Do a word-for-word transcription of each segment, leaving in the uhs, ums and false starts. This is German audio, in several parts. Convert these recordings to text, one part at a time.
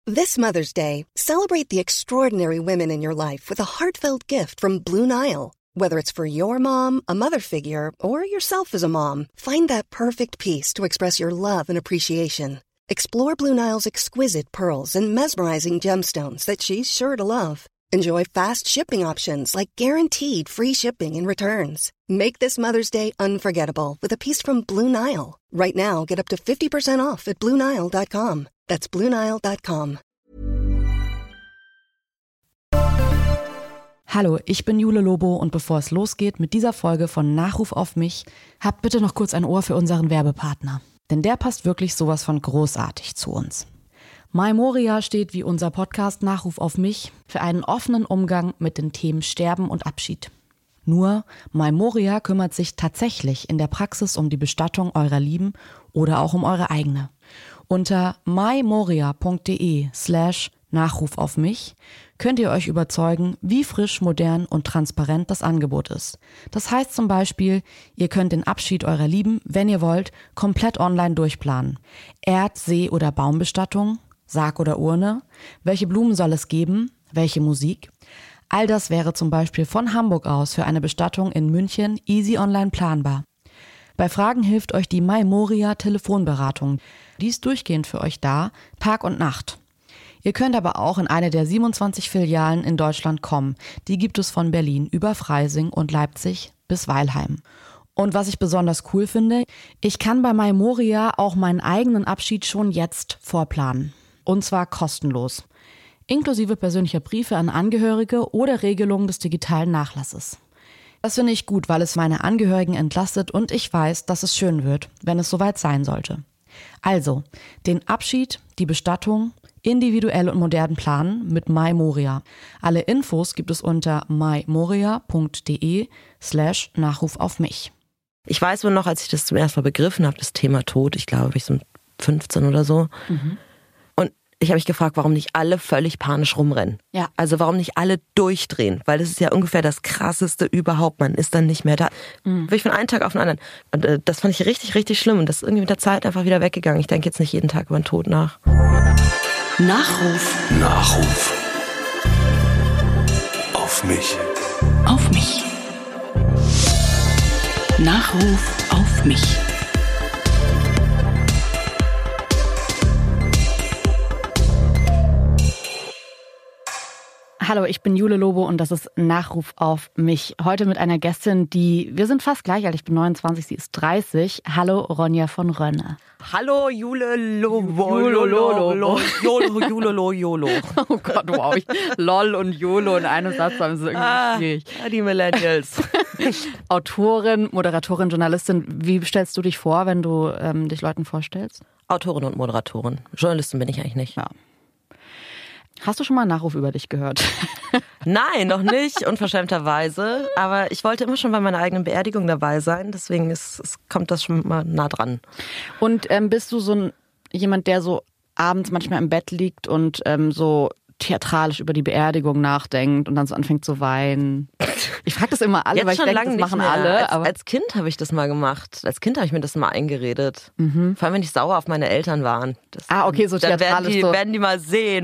This Mother's Day, celebrate the extraordinary women in your life with a heartfelt gift from Blue Nile. Whether it's for your mom, a mother figure, or yourself as a mom, find that perfect piece to express your love and appreciation. Explore Blue Nile's exquisite pearls and mesmerizing gemstones that she's sure to love. Enjoy fast shipping options like guaranteed free shipping and returns. Make this Mother's Day unforgettable with a piece from Blue Nile. Right now, get up to fifty percent off at blue nile dot com. That's blue nile dot com. Hallo, ich bin Jule Lobo und bevor es losgeht mit dieser Folge von Nachruf auf mich, habt bitte noch kurz ein Ohr für unseren Werbepartner. Denn der passt wirklich sowas von großartig zu uns. MyMoria steht wie unser Podcast Nachruf auf mich für einen offenen Umgang mit den Themen Sterben und Abschied. Nur MyMoria kümmert sich tatsächlich in der Praxis um die Bestattung eurer Lieben oder auch um eure eigene. Unter mymoria.de slash Nachruf auf mich könnt ihr euch überzeugen, wie frisch, modern und transparent das Angebot ist. Das heißt zum Beispiel, ihr könnt den Abschied eurer Lieben, wenn ihr wollt, komplett online durchplanen. Erd-, See- oder Baumbestattung, Sarg oder Urne, welche Blumen soll es geben, welche Musik. All das wäre zum Beispiel von Hamburg aus für eine Bestattung in München easy online planbar. Bei Fragen hilft euch die MyMoria Telefonberatung. Die ist durchgehend für euch da, Tag und Nacht. Ihr könnt aber auch in eine der siebenundzwanzig Filialen in Deutschland kommen. Die gibt es von Berlin über Freising und Leipzig bis Weilheim. Und was ich besonders cool finde, ich kann bei MyMoria auch meinen eigenen Abschied schon jetzt vorplanen. Und zwar kostenlos. Inklusive persönlicher Briefe an Angehörige oder Regelungen des digitalen Nachlasses. Das finde ich gut, weil es meine Angehörigen entlastet und ich weiß, dass es schön wird, wenn es soweit sein sollte. Also, den Abschied, die Bestattung, individuell und modern planen mit MyMoria. Alle Infos gibt es unter mymoria.de slash Nachruf auf mich. Ich weiß wohl noch, als ich das zum ersten Mal begriffen habe, das Thema Tod, ich glaube, ich so fünfzehn oder so. Mhm. Und ich habe mich gefragt, warum nicht alle völlig panisch rumrennen. Ja. Also warum nicht alle durchdrehen, weil das ist ja ungefähr das Krasseste überhaupt. Man ist dann nicht mehr da. Mhm. Wirklich von einem Tag auf den anderen. Und äh, das fand ich richtig, richtig schlimm. Und das ist irgendwie mit der Zeit einfach wieder weggegangen. Ich denke jetzt nicht jeden Tag über den Tod nach. Nachruf. Nachruf. Auf mich. Auf mich. Nachruf auf mich. Hallo, ich bin Jule Lobo und das ist Nachruf auf mich. Heute mit einer Gästin, die, wir sind fast gleich alt, ich bin neunundzwanzig, sie ist dreißig. Hallo, Ronja von Rönne. Hallo, Jule Lobo. Jule Lobo. Jolo, Jule Jolo. Oh Gott, wow, ich, LOL und Jolo in einem Satz haben sie irgendwie ah, schwierig. Die Millennials. Autorin, Moderatorin, Journalistin, wie stellst du dich vor, wenn du ähm, dich Leuten vorstellst? Autorin und Moderatorin. Journalistin bin ich eigentlich nicht. Ja. Hast du schon mal einen Nachruf über dich gehört? Nein, noch nicht, unverschämterweise. Aber ich wollte immer schon bei meiner eigenen Beerdigung dabei sein. Deswegen ist, ist, kommt das schon mal nah dran. Und ähm, bist du so ein, jemand, der so abends manchmal im Bett liegt und ähm, so theatralisch über die Beerdigung nachdenkt und dann so anfängt zu weinen? Ich frage das immer alle, Jetzt weil ich denke, das machen mehr. alle. Als, aber als Kind habe ich das mal gemacht. Als Kind habe ich mir das mal eingeredet. Mhm. Vor allem, wenn ich sauer auf meine Eltern waren. Das, ah, okay, so dann theatralisch. Dann werden die, so. werden die mal sehen.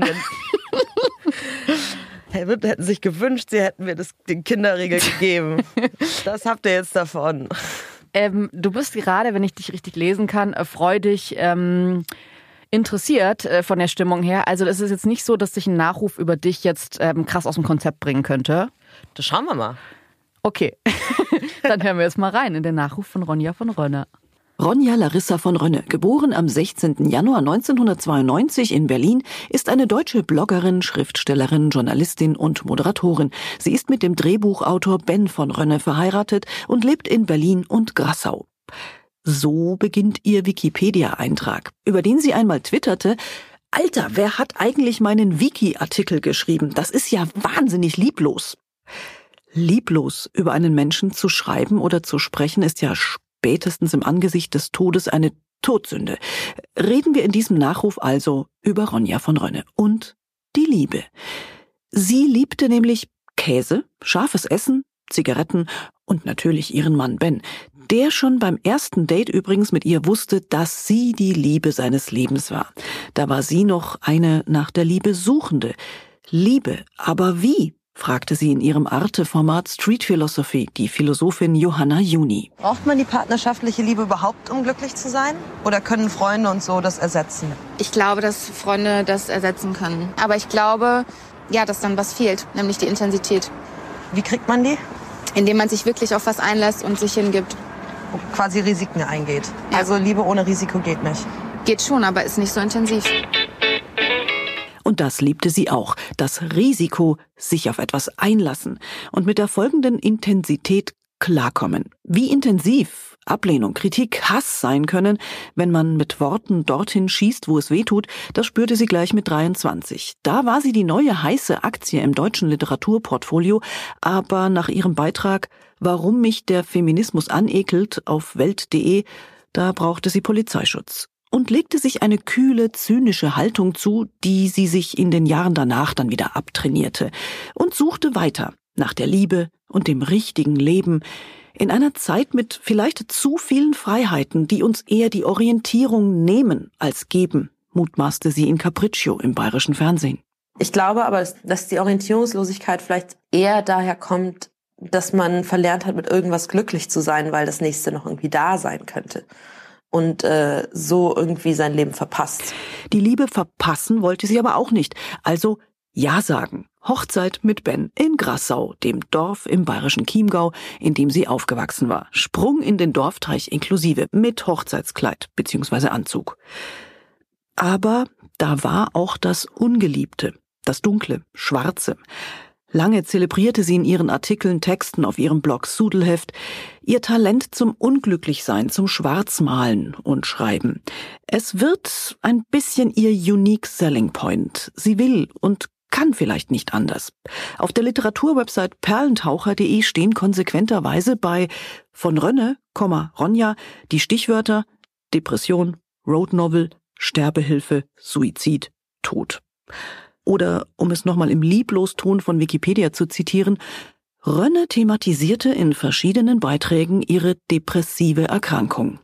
Hätten sich gewünscht, sie hätten mir das, den Kinderriegel gegeben. Das habt ihr jetzt davon. Ähm, du bist gerade, wenn ich dich richtig lesen kann, freudig ähm, interessiert äh, von der Stimmung her. Also es ist jetzt nicht so, dass sich ein Nachruf über dich jetzt ähm, krass aus dem Konzept bringen könnte. Das schauen wir mal. Okay, dann hören wir jetzt mal rein in den Nachruf von Ronja von Rönne. Ronja Larissa von Rönne, geboren am sechzehnten Januar neunzehnhundertzweiundneunzig in Berlin, ist eine deutsche Bloggerin, Schriftstellerin, Journalistin und Moderatorin. Sie ist mit dem Drehbuchautor Ben von Rönne verheiratet und lebt in Berlin und Grassau. So beginnt ihr Wikipedia-Eintrag, über den sie einmal twitterte: Alter, wer hat eigentlich meinen Wiki-Artikel geschrieben? Das ist ja wahnsinnig lieblos. Lieblos über einen Menschen zu schreiben oder zu sprechen ist ja spätestens im Angesicht des Todes eine Todsünde. Reden wir in diesem Nachruf also über Ronja von Rönne und die Liebe. Sie liebte nämlich Käse, scharfes Essen, Zigaretten und natürlich ihren Mann Ben. der schon beim ersten Date übrigens mit ihr wusste, dass sie die Liebe seines Lebens war. Da war sie noch eine nach der Liebe Suchende. Liebe, aber wie? Fragte sie in ihrem Arte-Format Street Philosophy die Philosophin Johanna Juni. Braucht man die partnerschaftliche Liebe überhaupt, um glücklich zu sein? Oder können Freunde und so das ersetzen? Ich glaube, dass Freunde das ersetzen können. Aber ich glaube, ja, dass dann was fehlt, nämlich die Intensität. Wie kriegt man die? Indem man sich wirklich auf was einlässt und sich hingibt. Und quasi Risiken eingeht. Ja. Also Liebe ohne Risiko geht nicht. Geht schon, aber ist nicht so intensiv. Und das liebte sie auch, das Risiko, sich auf etwas einlassen und mit der folgenden Intensität klarkommen. Wie intensiv Ablehnung, Kritik, Hass sein können, wenn man mit Worten dorthin schießt, wo es weh tut, das spürte sie gleich mit dreiundzwanzig. Da war sie die neue heiße Aktie im deutschen Literaturportfolio, aber nach ihrem Beitrag »Warum mich der Feminismus anekelt« auf Welt punkt de, da brauchte sie Polizeischutz. Und legte sich eine kühle, zynische Haltung zu, die sie sich in den Jahren danach dann wieder abtrainierte und suchte weiter nach der Liebe und dem richtigen Leben in einer Zeit mit vielleicht zu vielen Freiheiten, die uns eher die Orientierung nehmen als geben, mutmaßte sie in Capriccio im bayerischen Fernsehen. Ich glaube aber, dass die Orientierungslosigkeit vielleicht eher daher kommt, dass man verlernt hat, mit irgendwas glücklich zu sein, weil das Nächste noch irgendwie da sein könnte. Und äh, so irgendwie sein Leben verpasst. Die Liebe verpassen wollte sie aber auch nicht. Also Ja sagen. Hochzeit mit Ben in Grassau, dem Dorf im bayerischen Chiemgau, in dem sie aufgewachsen war. Sprung in den Dorfteich inklusive, mit Hochzeitskleid bzw. Anzug. Aber da war auch das Ungeliebte, das Dunkle, Schwarze. Lange zelebrierte sie in ihren Artikeln, Texten auf ihrem Blog Sudelheft ihr Talent zum Unglücklichsein, zum Schwarzmalen und Schreiben. Es wird ein bisschen ihr unique selling point. Sie will und kann vielleicht nicht anders. Auf der Literaturwebsite perlentaucher punkt de stehen konsequenterweise bei von Rönne, Ronja die Stichwörter Depression, Road Novel, Sterbehilfe, Suizid, Tod. Oder, um es nochmal im Liebloston von Wikipedia zu zitieren, Rönne thematisierte in verschiedenen Beiträgen ihre depressive Erkrankung.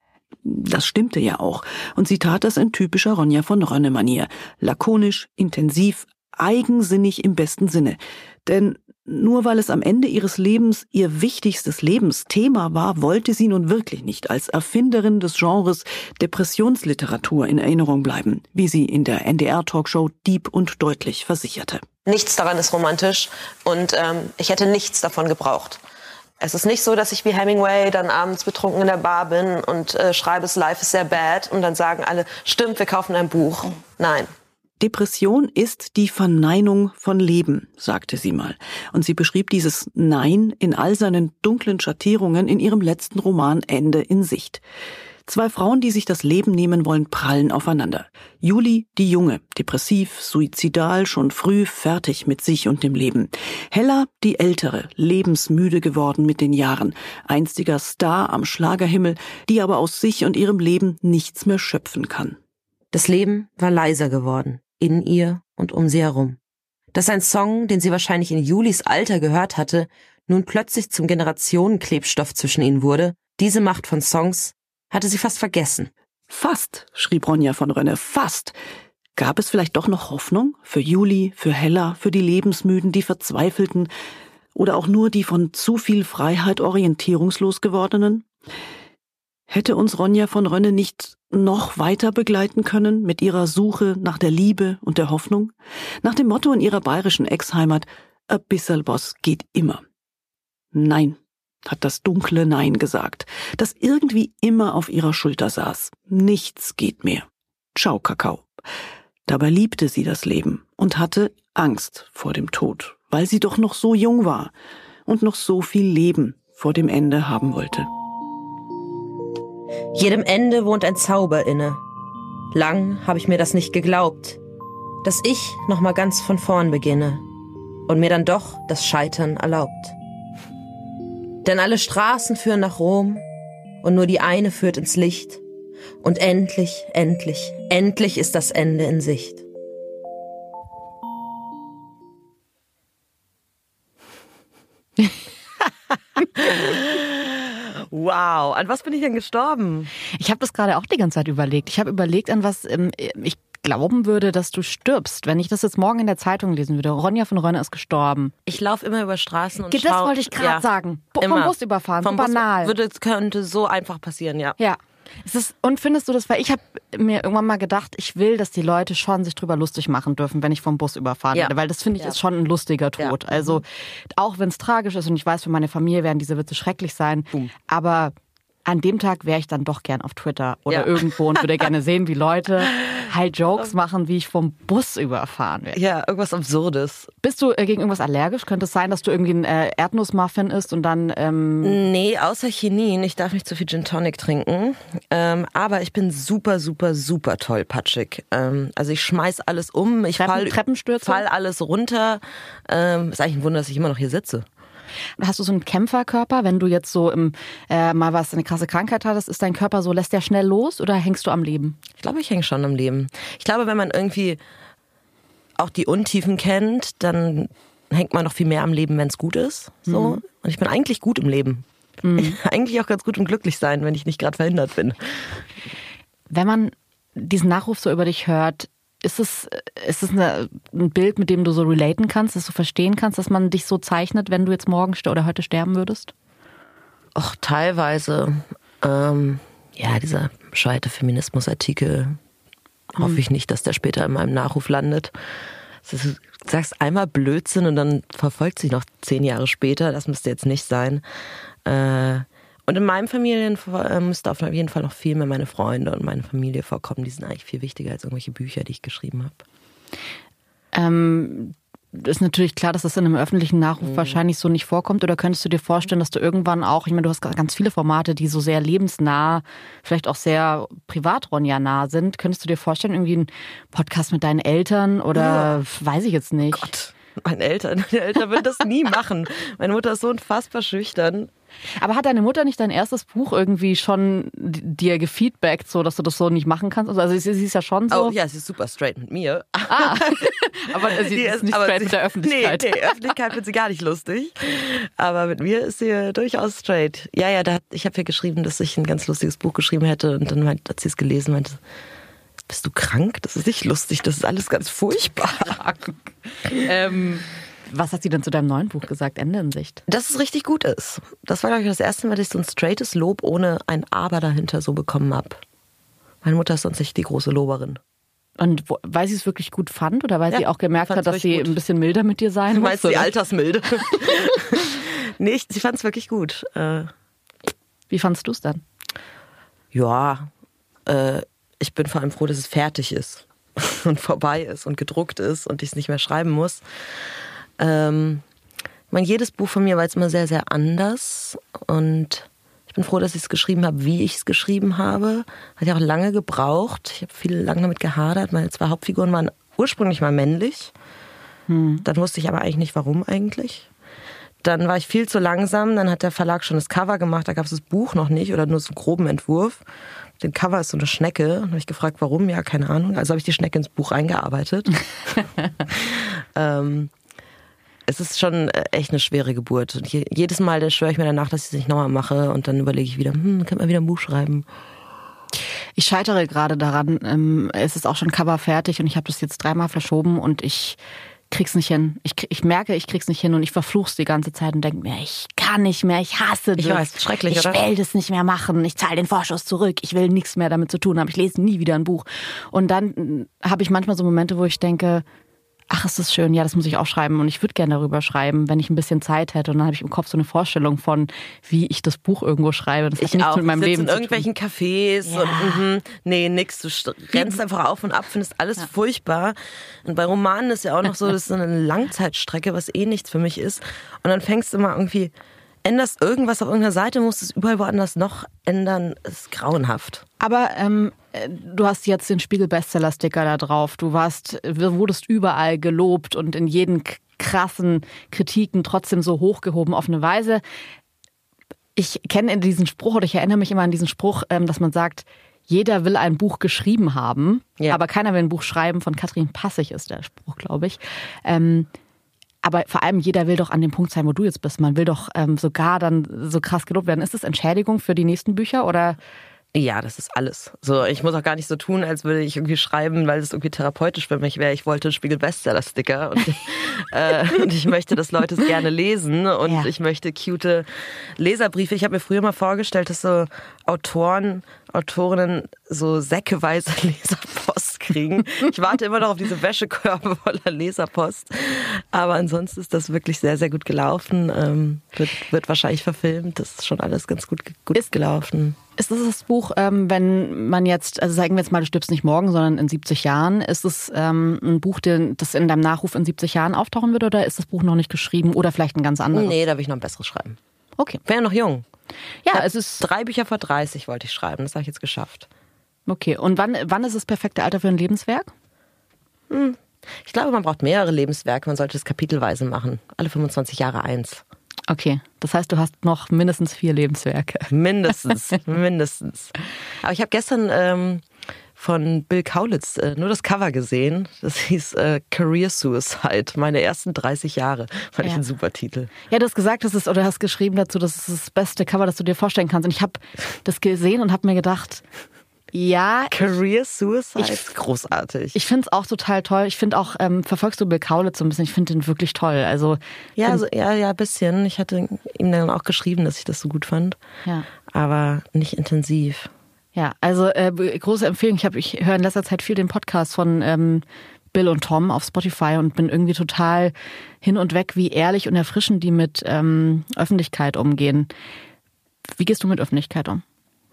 Das stimmte ja auch, und sie tat das in typischer Ronja von Rönne-Manier. Lakonisch, intensiv, eigensinnig im besten Sinne. Denn nur weil es am Ende ihres Lebens ihr wichtigstes Lebensthema war, wollte sie nun wirklich nicht als Erfinderin des Genres Depressionsliteratur in Erinnerung bleiben, wie sie in der N D R-Talkshow Dieb und deutlich versicherte. Nichts daran ist romantisch und ähm, ich hätte nichts davon gebraucht. Es ist nicht so, dass ich wie Hemingway dann abends betrunken in der Bar bin und äh, schreibe, es Life is sehr bad und dann sagen alle, stimmt, wir kaufen ein Buch. Nein. Depression ist die Verneinung von Leben, sagte sie mal. Und sie beschrieb dieses Nein in all seinen dunklen Schattierungen in ihrem letzten Roman Ende in Sicht. Zwei Frauen, die sich das Leben nehmen wollen, prallen aufeinander. Juli, die Junge, depressiv, suizidal, schon früh fertig mit sich und dem Leben. Hella, die Ältere, lebensmüde geworden mit den Jahren, einstiger Star am Schlagerhimmel, die aber aus sich und ihrem Leben nichts mehr schöpfen kann. Das Leben war leiser geworden. In ihr und um sie herum. Dass ein Song, den sie wahrscheinlich in Julis Alter gehört hatte, nun plötzlich zum Generationenklebstoff zwischen ihnen wurde, diese Macht von Songs hatte sie fast vergessen. Fast, schrieb Ronja von Rönne, fast. Gab es vielleicht doch noch Hoffnung? Für Juli, für Hella, für die Lebensmüden, die Verzweifelten oder auch nur die von zu viel Freiheit orientierungslos gewordenen? Hätte uns Ronja von Rönne nicht noch weiter begleiten können mit ihrer Suche nach der Liebe und der Hoffnung? Nach dem Motto in ihrer bayerischen Ex-Heimat, a bissel was geht immer. Nein, hat das dunkle Nein gesagt, das irgendwie immer auf ihrer Schulter saß. Nichts geht mehr. Ciao, Kakao. Dabei liebte sie das Leben und hatte Angst vor dem Tod, weil sie doch noch so jung war und noch so viel Leben vor dem Ende haben wollte. Jedem Ende wohnt ein Zauber inne. Lang habe ich mir das nicht geglaubt, dass ich noch mal ganz von vorn beginne und mir dann doch das Scheitern erlaubt. Denn alle Straßen führen nach Rom und nur die eine führt ins Licht und endlich, endlich, endlich ist das Ende in Sicht. Wow, an was bin ich denn gestorben? Ich habe das gerade auch die ganze Zeit überlegt. Ich habe überlegt, an was ähm, ich glauben würde, dass du stirbst. Wenn ich das jetzt morgen in der Zeitung lesen würde, Ronja von Rönne ist gestorben. Ich laufe immer über Straßen und Das schau, wollte ich gerade ja, sagen. Bo- immer. Vom Bus überfahren, Vom so Bus banal. Würde, könnte so einfach passieren, ja. Ja. Es ist, und findest du das, weil ich habe mir irgendwann mal gedacht, ich will, dass die Leute schon sich drüber lustig machen dürfen, wenn ich vom Bus überfahren ja. werde, weil das finde ich ja. ist schon ein lustiger Tod. Ja. Also auch wenn es tragisch ist und ich weiß, für meine Familie werden diese Witze schrecklich sein, Boom. aber an dem Tag wäre ich dann doch gern auf Twitter oder ja. irgendwo und würde gerne sehen, wie Leute halt Jokes machen, wie ich vom Bus überfahren werde. Ja, irgendwas Absurdes. Bist du äh, gegen irgendwas allergisch? Könnte es sein, dass du irgendwie einen äh, Erdnussmuffin isst und dann... Ähm Nee, außer Chinin. Ich darf nicht zu viel Gin Tonic trinken. Ähm, aber ich bin super, super, super tollpatschig. Ähm, also ich schmeiß alles um. Ich Treppen, fall, Treppenstürze? fall alles runter. Ähm, ist eigentlich ein Wunder, dass ich immer noch hier sitze. Hast du so einen Kämpferkörper, wenn du jetzt so im, äh, mal was, eine krasse Krankheit hattest, ist dein Körper so, lässt der schnell los oder hängst du am Leben? Ich glaube, ich hänge schon am Leben. Ich glaube, wenn man irgendwie auch die Untiefen kennt, dann hängt man noch viel mehr am Leben, wenn es gut ist. So. Mhm. Und ich bin eigentlich gut im Leben. Mhm. Eigentlich auch ganz gut im Glücklichsein, wenn ich nicht gerade verhindert bin. Wenn man diesen Nachruf so über dich hört, Ist es, ist es eine, ein Bild, mit dem du so relaten kannst, dass du verstehen kannst, dass man dich so zeichnet, wenn du jetzt morgen oder heute sterben würdest? Och, teilweise. Ähm, ja, dieser bescheuerte Feminismusartikel, hm. hoffe ich nicht, dass der später in meinem Nachruf landet. Du sagst einmal Blödsinn und dann verfolgt sich noch zehn Jahre später. Das müsste jetzt nicht sein. Äh, Und in meinem Familien müsste auf jeden Fall noch viel mehr meine Freunde und meine Familie vorkommen. Die sind eigentlich viel wichtiger als irgendwelche Bücher, die ich geschrieben habe. Ähm, ist natürlich klar, dass das in einem öffentlichen Nachruf mhm. wahrscheinlich so nicht vorkommt. Oder könntest du dir vorstellen, dass du irgendwann auch, ich meine, du hast ganz viele Formate, die so sehr lebensnah, vielleicht auch sehr privat Ronja-nah sind. Könntest du dir vorstellen, irgendwie einen Podcast mit deinen Eltern oder ja. weiß ich jetzt nicht? Gott, meine Eltern, meine Eltern würden das nie machen. Meine Mutter ist so unfassbar schüchtern. Aber hat deine Mutter nicht dein erstes Buch irgendwie schon dir gefeedbackt, so dass du das so nicht machen kannst? Also sie, sie ist ja schon so... Oh ja, sie ist super straight mit mir. Ah, aber sie die ist nicht aber straight sie, mit der Öffentlichkeit. Nee, nee, Öffentlichkeit findet sie gar nicht lustig. Aber mit mir ist sie durchaus straight. Ja, ja, da hat, ich habe ihr geschrieben, dass ich ein ganz lustiges Buch geschrieben hätte. Und dann hat sie es gelesen und meinte, bist du krank? Das ist nicht lustig, das ist alles ganz furchtbar. ähm... Was hat sie denn zu deinem neuen Buch gesagt, Ende in Sicht? Dass es richtig gut ist. Das war, glaube ich, das erste Mal, dass ich so ein straightes Lob ohne ein Aber dahinter so bekommen habe. Meine Mutter ist sonst nicht die große Loberin. Und wo, weil sie es wirklich gut fand oder weil ja, sie auch gemerkt hat, dass sie gut. ein bisschen milder mit dir sein muss? Du meinst die Altersmilde? Nee, sie fand es wirklich gut. Äh, Wie fandst du es dann? Ja, äh, ich bin vor allem froh, dass es fertig ist und vorbei ist und gedruckt ist und ich es nicht mehr schreiben muss. Ähm, ich meine, jedes Buch von mir war jetzt immer sehr, sehr anders und ich bin froh, dass ich es geschrieben habe, wie ich es geschrieben habe. Hat ja auch lange gebraucht. Ich habe viel lange damit gehadert. Meine zwei Hauptfiguren waren ursprünglich mal männlich. Hm. Dann wusste ich aber eigentlich nicht, warum eigentlich. Dann war ich viel zu langsam. Dann hat der Verlag schon das Cover gemacht. Da gab es das Buch noch nicht oder nur so einen groben Entwurf. Den Cover ist so eine Schnecke. Dann habe ich gefragt, warum? Ja, keine Ahnung. Also habe ich die Schnecke ins Buch eingearbeitet. ähm, Es ist schon echt eine schwere Geburt. Und jedes Mal da schwöre ich mir danach, dass ich es nicht nochmal mache. Und dann überlege ich wieder, hm, könnte man wieder ein Buch schreiben. Ich scheitere gerade daran. Es ist auch schon Cover fertig und ich habe das jetzt dreimal verschoben und ich krieg's nicht hin. Ich, ich merke, ich krieg's nicht hin und ich verfluch's die ganze Zeit und denke mir, ich kann nicht mehr, ich hasse das. Ich weiß, schrecklich, ich oder? Ich will das nicht mehr machen, ich zahle den Vorschuss zurück, ich will nichts mehr damit zu tun haben, ich lese nie wieder ein Buch. Und dann habe ich manchmal so Momente, wo ich denke, ach, ist das schön, ja, das muss ich auch schreiben und ich würde gerne darüber schreiben, wenn ich ein bisschen Zeit hätte. Und dann habe ich im Kopf so eine Vorstellung von, wie ich das Buch irgendwo schreibe. Das hat ich nichts auch. mit meinem ich Leben in zu irgendwelchen tun. Cafés ja. und mh, nee, nix. Du rennst einfach auf und ab, findest alles ja. furchtbar. Und bei Romanen ist ja auch noch so, das ist so eine Langzeitstrecke, was eh nichts für mich ist. Und dann fängst du mal irgendwie, änderst irgendwas auf irgendeiner Seite, musst es überall woanders noch ändern. Das ist grauenhaft. Aber ähm, du hast jetzt den Spiegel-Bestseller-Sticker da drauf. Du warst, wurdest überall gelobt und in jeden krassen Kritiken trotzdem so hochgehoben auf eine Weise. Ich kenne diesen Spruch oder ich erinnere mich immer an diesen Spruch, dass man sagt, jeder will ein Buch geschrieben haben, ja. aber keiner will ein Buch schreiben. Von Katrin Passig ist der Spruch, glaube ich. Ähm, Aber vor allem jeder will doch an dem Punkt sein, wo du jetzt bist. Man will doch ähm, sogar dann so krass gelobt werden. Ist das Entschädigung für die nächsten Bücher oder? Ja, das ist alles. So, ich muss auch gar nicht so tun, als würde ich irgendwie schreiben, weil es irgendwie therapeutisch für mich wäre. Ich wollte einen Spiegel-Bestseller-Sticker und, äh, und ich möchte, dass Leute es gerne lesen und ja. ich möchte cute Leserbriefe. Ich habe mir früher mal vorgestellt, dass so Autoren, Autorinnen so säckeweise Leserpost kriegen. Ich warte immer noch auf diese Wäschekörbe voller Leserpost. Aber ansonsten ist das wirklich sehr, sehr gut gelaufen. Ähm, wird, wird wahrscheinlich verfilmt. Das ist schon alles ganz gut, gut ist, gelaufen. Ist das das Buch, ähm, wenn man jetzt, also sagen wir jetzt mal, du stirbst nicht morgen, sondern in siebzig Jahren, ist es ähm, ein Buch, das in deinem Nachruf in siebzig Jahren auftauchen wird oder ist das Buch noch nicht geschrieben oder vielleicht ein ganz anderes? Nee, da will ich noch ein besseres schreiben. Okay. Wäre ja noch jung. Ja, es ist drei Bücher vor dreißig wollte ich schreiben, das habe ich jetzt geschafft. Okay, und wann, wann ist das perfekte Alter für ein Lebenswerk? Hm. Ich glaube, man braucht mehrere Lebenswerke, man sollte es kapitelweise machen. Alle fünfundzwanzig Jahre eins. Okay, das heißt, du hast noch mindestens vier Lebenswerke. Mindestens, mindestens. Aber ich habe gestern ähm, von Bill Kaulitz äh, nur das Cover gesehen. Das hieß äh, Career Suicide, meine ersten dreißig Jahre. Fand ja. ich ein super Titel. Ja, du hast gesagt, das ist, oder hast geschrieben dazu, das ist das beste Cover, das du dir vorstellen kannst. Und ich habe das gesehen und habe mir gedacht, ja. Career Suicide? Ich, großartig. Ich finde es auch total toll. Ich finde auch, ähm, verfolgst du Bill Kaulitz so ein bisschen? Ich finde den wirklich toll. Also, ja, also, ja, ja, ein bisschen. Ich hatte ihm dann auch geschrieben, dass ich das so gut fand. Ja. Aber nicht intensiv. Ja, also äh, große Empfehlung. Ich, hab, ich höre in letzter Zeit viel den Podcast von ähm, Bill und Tom auf Spotify und bin irgendwie total hin und weg, wie ehrlich und erfrischend die mit ähm, Öffentlichkeit umgehen. Wie gehst du mit Öffentlichkeit um?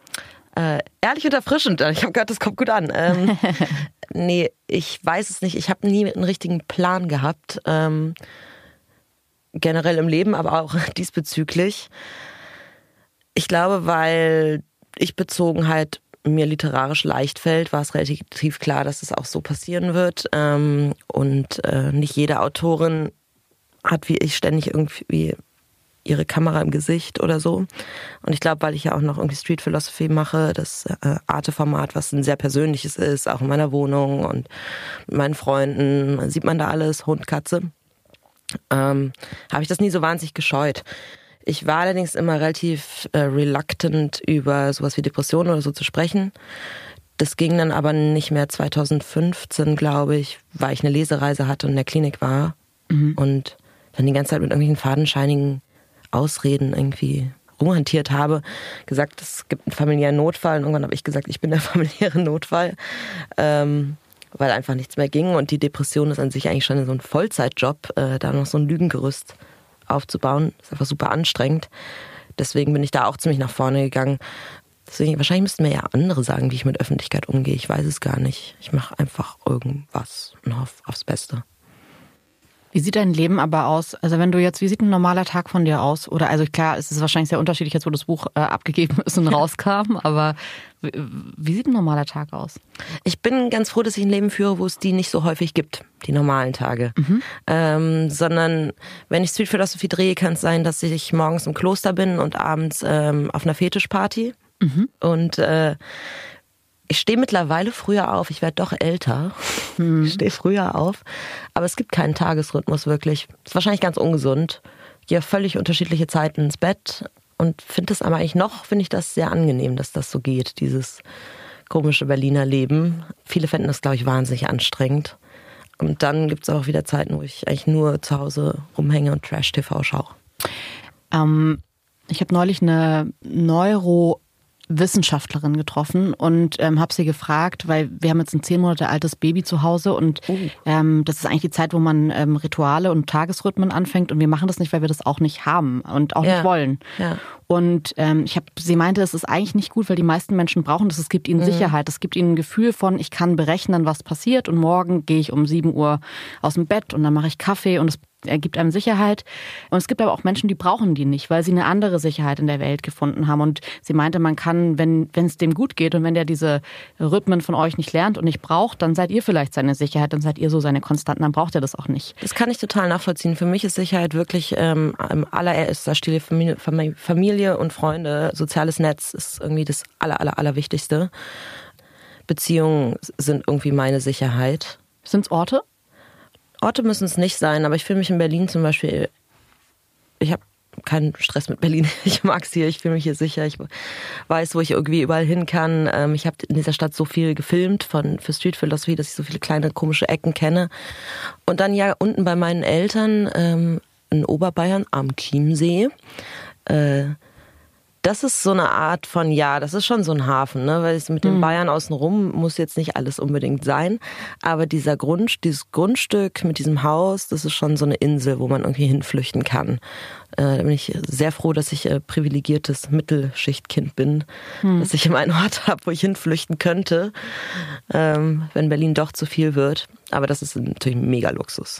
Äh, ehrlich und erfrischend. Ich habe gehört, das kommt gut an. Ähm, nee, ich weiß es nicht. Ich habe nie einen richtigen Plan gehabt. Ähm, generell im Leben, aber auch diesbezüglich. Ich glaube, weil ich Bezogenheit mir literarisch leicht fällt, war es relativ klar, dass es auch so passieren wird. Ähm, und äh, nicht jede Autorin hat wie ich ständig irgendwie ihre Kamera im Gesicht oder so. Und ich glaube, weil ich ja auch noch irgendwie Street Philosophy mache, das äh, Arte-Format, was ein sehr persönliches ist, auch in meiner Wohnung und mit meinen Freunden, sieht man da alles, Hund, Katze, ähm, habe ich das nie so wahnsinnig gescheut. Ich war allerdings immer relativ äh, reluctant, über sowas wie Depressionen oder so zu sprechen. Das ging dann aber nicht mehr zweitausendfünfzehn, glaube ich, weil ich eine Lesereise hatte und in der Klinik war mhm. und dann die ganze Zeit mit irgendwelchen fadenscheinigen Ausreden irgendwie rumhantiert habe, gesagt, es gibt einen familiären Notfall und irgendwann habe ich gesagt, ich bin der familiäre Notfall, ähm, weil einfach nichts mehr ging und die Depression ist an sich eigentlich schon so ein Vollzeitjob, äh, da noch so ein Lügengerüst aufzubauen, ist einfach super anstrengend. Deswegen bin ich da auch ziemlich nach vorne gegangen. Deswegen, wahrscheinlich müssten mir ja andere sagen, wie ich mit Öffentlichkeit umgehe. Ich weiß es gar nicht. Ich mache einfach irgendwas und hoffe aufs Beste. Wie sieht dein Leben aber aus? Also wenn du jetzt, wie sieht ein normaler Tag von dir aus? Oder also klar, es ist wahrscheinlich sehr unterschiedlich jetzt, wo das Buch äh, abgegeben ist und rauskam, aber wie, wie sieht ein normaler Tag aus? Ich bin ganz froh, dass ich ein Leben führe, wo es die nicht so häufig gibt, die normalen Tage. Mhm. Ähm, sondern wenn ich Street Philosophy drehe, kann es sein, dass ich morgens im Kloster bin und abends ähm, auf einer Fetischparty. Mhm. Und äh, ich stehe mittlerweile früher auf. Ich werde doch älter. Hm. Ich stehe früher auf. Aber es gibt keinen Tagesrhythmus wirklich. Ist wahrscheinlich ganz ungesund. Ich gehe völlig unterschiedliche Zeiten ins Bett und finde es aber eigentlich noch, finde ich das sehr angenehm, dass das so geht, dieses komische Berliner Leben. Viele fänden das, glaube ich, wahnsinnig anstrengend. Und dann gibt es auch wieder Zeiten, wo ich eigentlich nur zu Hause rumhänge und Trash-T V schaue. Ähm, ich habe neulich eine Neuro- Wissenschaftlerin getroffen und ähm, habe sie gefragt, weil wir haben jetzt ein zehn Monate altes Baby zu Hause und oh. ähm, das ist eigentlich die Zeit, wo man ähm, Rituale und Tagesrhythmen anfängt und wir machen das nicht, weil wir das auch nicht haben und auch ja. nicht wollen. Ja. Und ähm, ich habe, sie meinte, es ist eigentlich nicht gut, weil die meisten Menschen brauchen das. Es gibt ihnen mhm. Sicherheit, es gibt ihnen ein Gefühl von, ich kann berechnen, was passiert und morgen gehe ich um sieben Uhr aus dem Bett und dann mache ich Kaffee und es er gibt einem Sicherheit. Und es gibt aber auch Menschen, die brauchen die nicht, weil sie eine andere Sicherheit in der Welt gefunden haben. Und sie meinte, man kann, wenn wenn es dem gut geht und wenn der diese Rhythmen von euch nicht lernt und nicht braucht, dann seid ihr vielleicht seine Sicherheit, dann seid ihr so seine Konstanten, dann braucht er das auch nicht. Das kann ich total nachvollziehen. Für mich ist Sicherheit wirklich ähm, im allererster Stelle Familie, Familie und Freunde. Soziales Netz ist irgendwie das aller, aller, allerwichtigste. Beziehungen sind irgendwie meine Sicherheit. Sind's Orte? Orte müssen es nicht sein, aber ich fühle mich in Berlin zum Beispiel, ich habe keinen Stress mit Berlin. Ich mag es hier, ich fühle mich hier sicher. Ich weiß, wo ich irgendwie überall hin kann. Ich habe in dieser Stadt so viel gefilmt von, für Street Philosophy, dass ich so viele kleine komische Ecken kenne. Und dann ja unten bei meinen Eltern ähm, in Oberbayern am Chiemsee. Äh, Das ist so eine Art von, ja, das ist schon so ein Hafen, ne? Weil es mit den Bayern außenrum muss jetzt nicht alles unbedingt sein. Aber dieser Grund, dieses Grundstück mit diesem Haus, das ist schon so eine Insel, wo man irgendwie hinflüchten kann. Äh, da bin ich sehr froh, dass ich äh, privilegiertes Mittelschichtkind bin, hm. dass ich immer einen Ort habe, wo ich hinflüchten könnte, ähm, wenn Berlin doch zu viel wird. Aber das ist natürlich ein Mega-Luxus.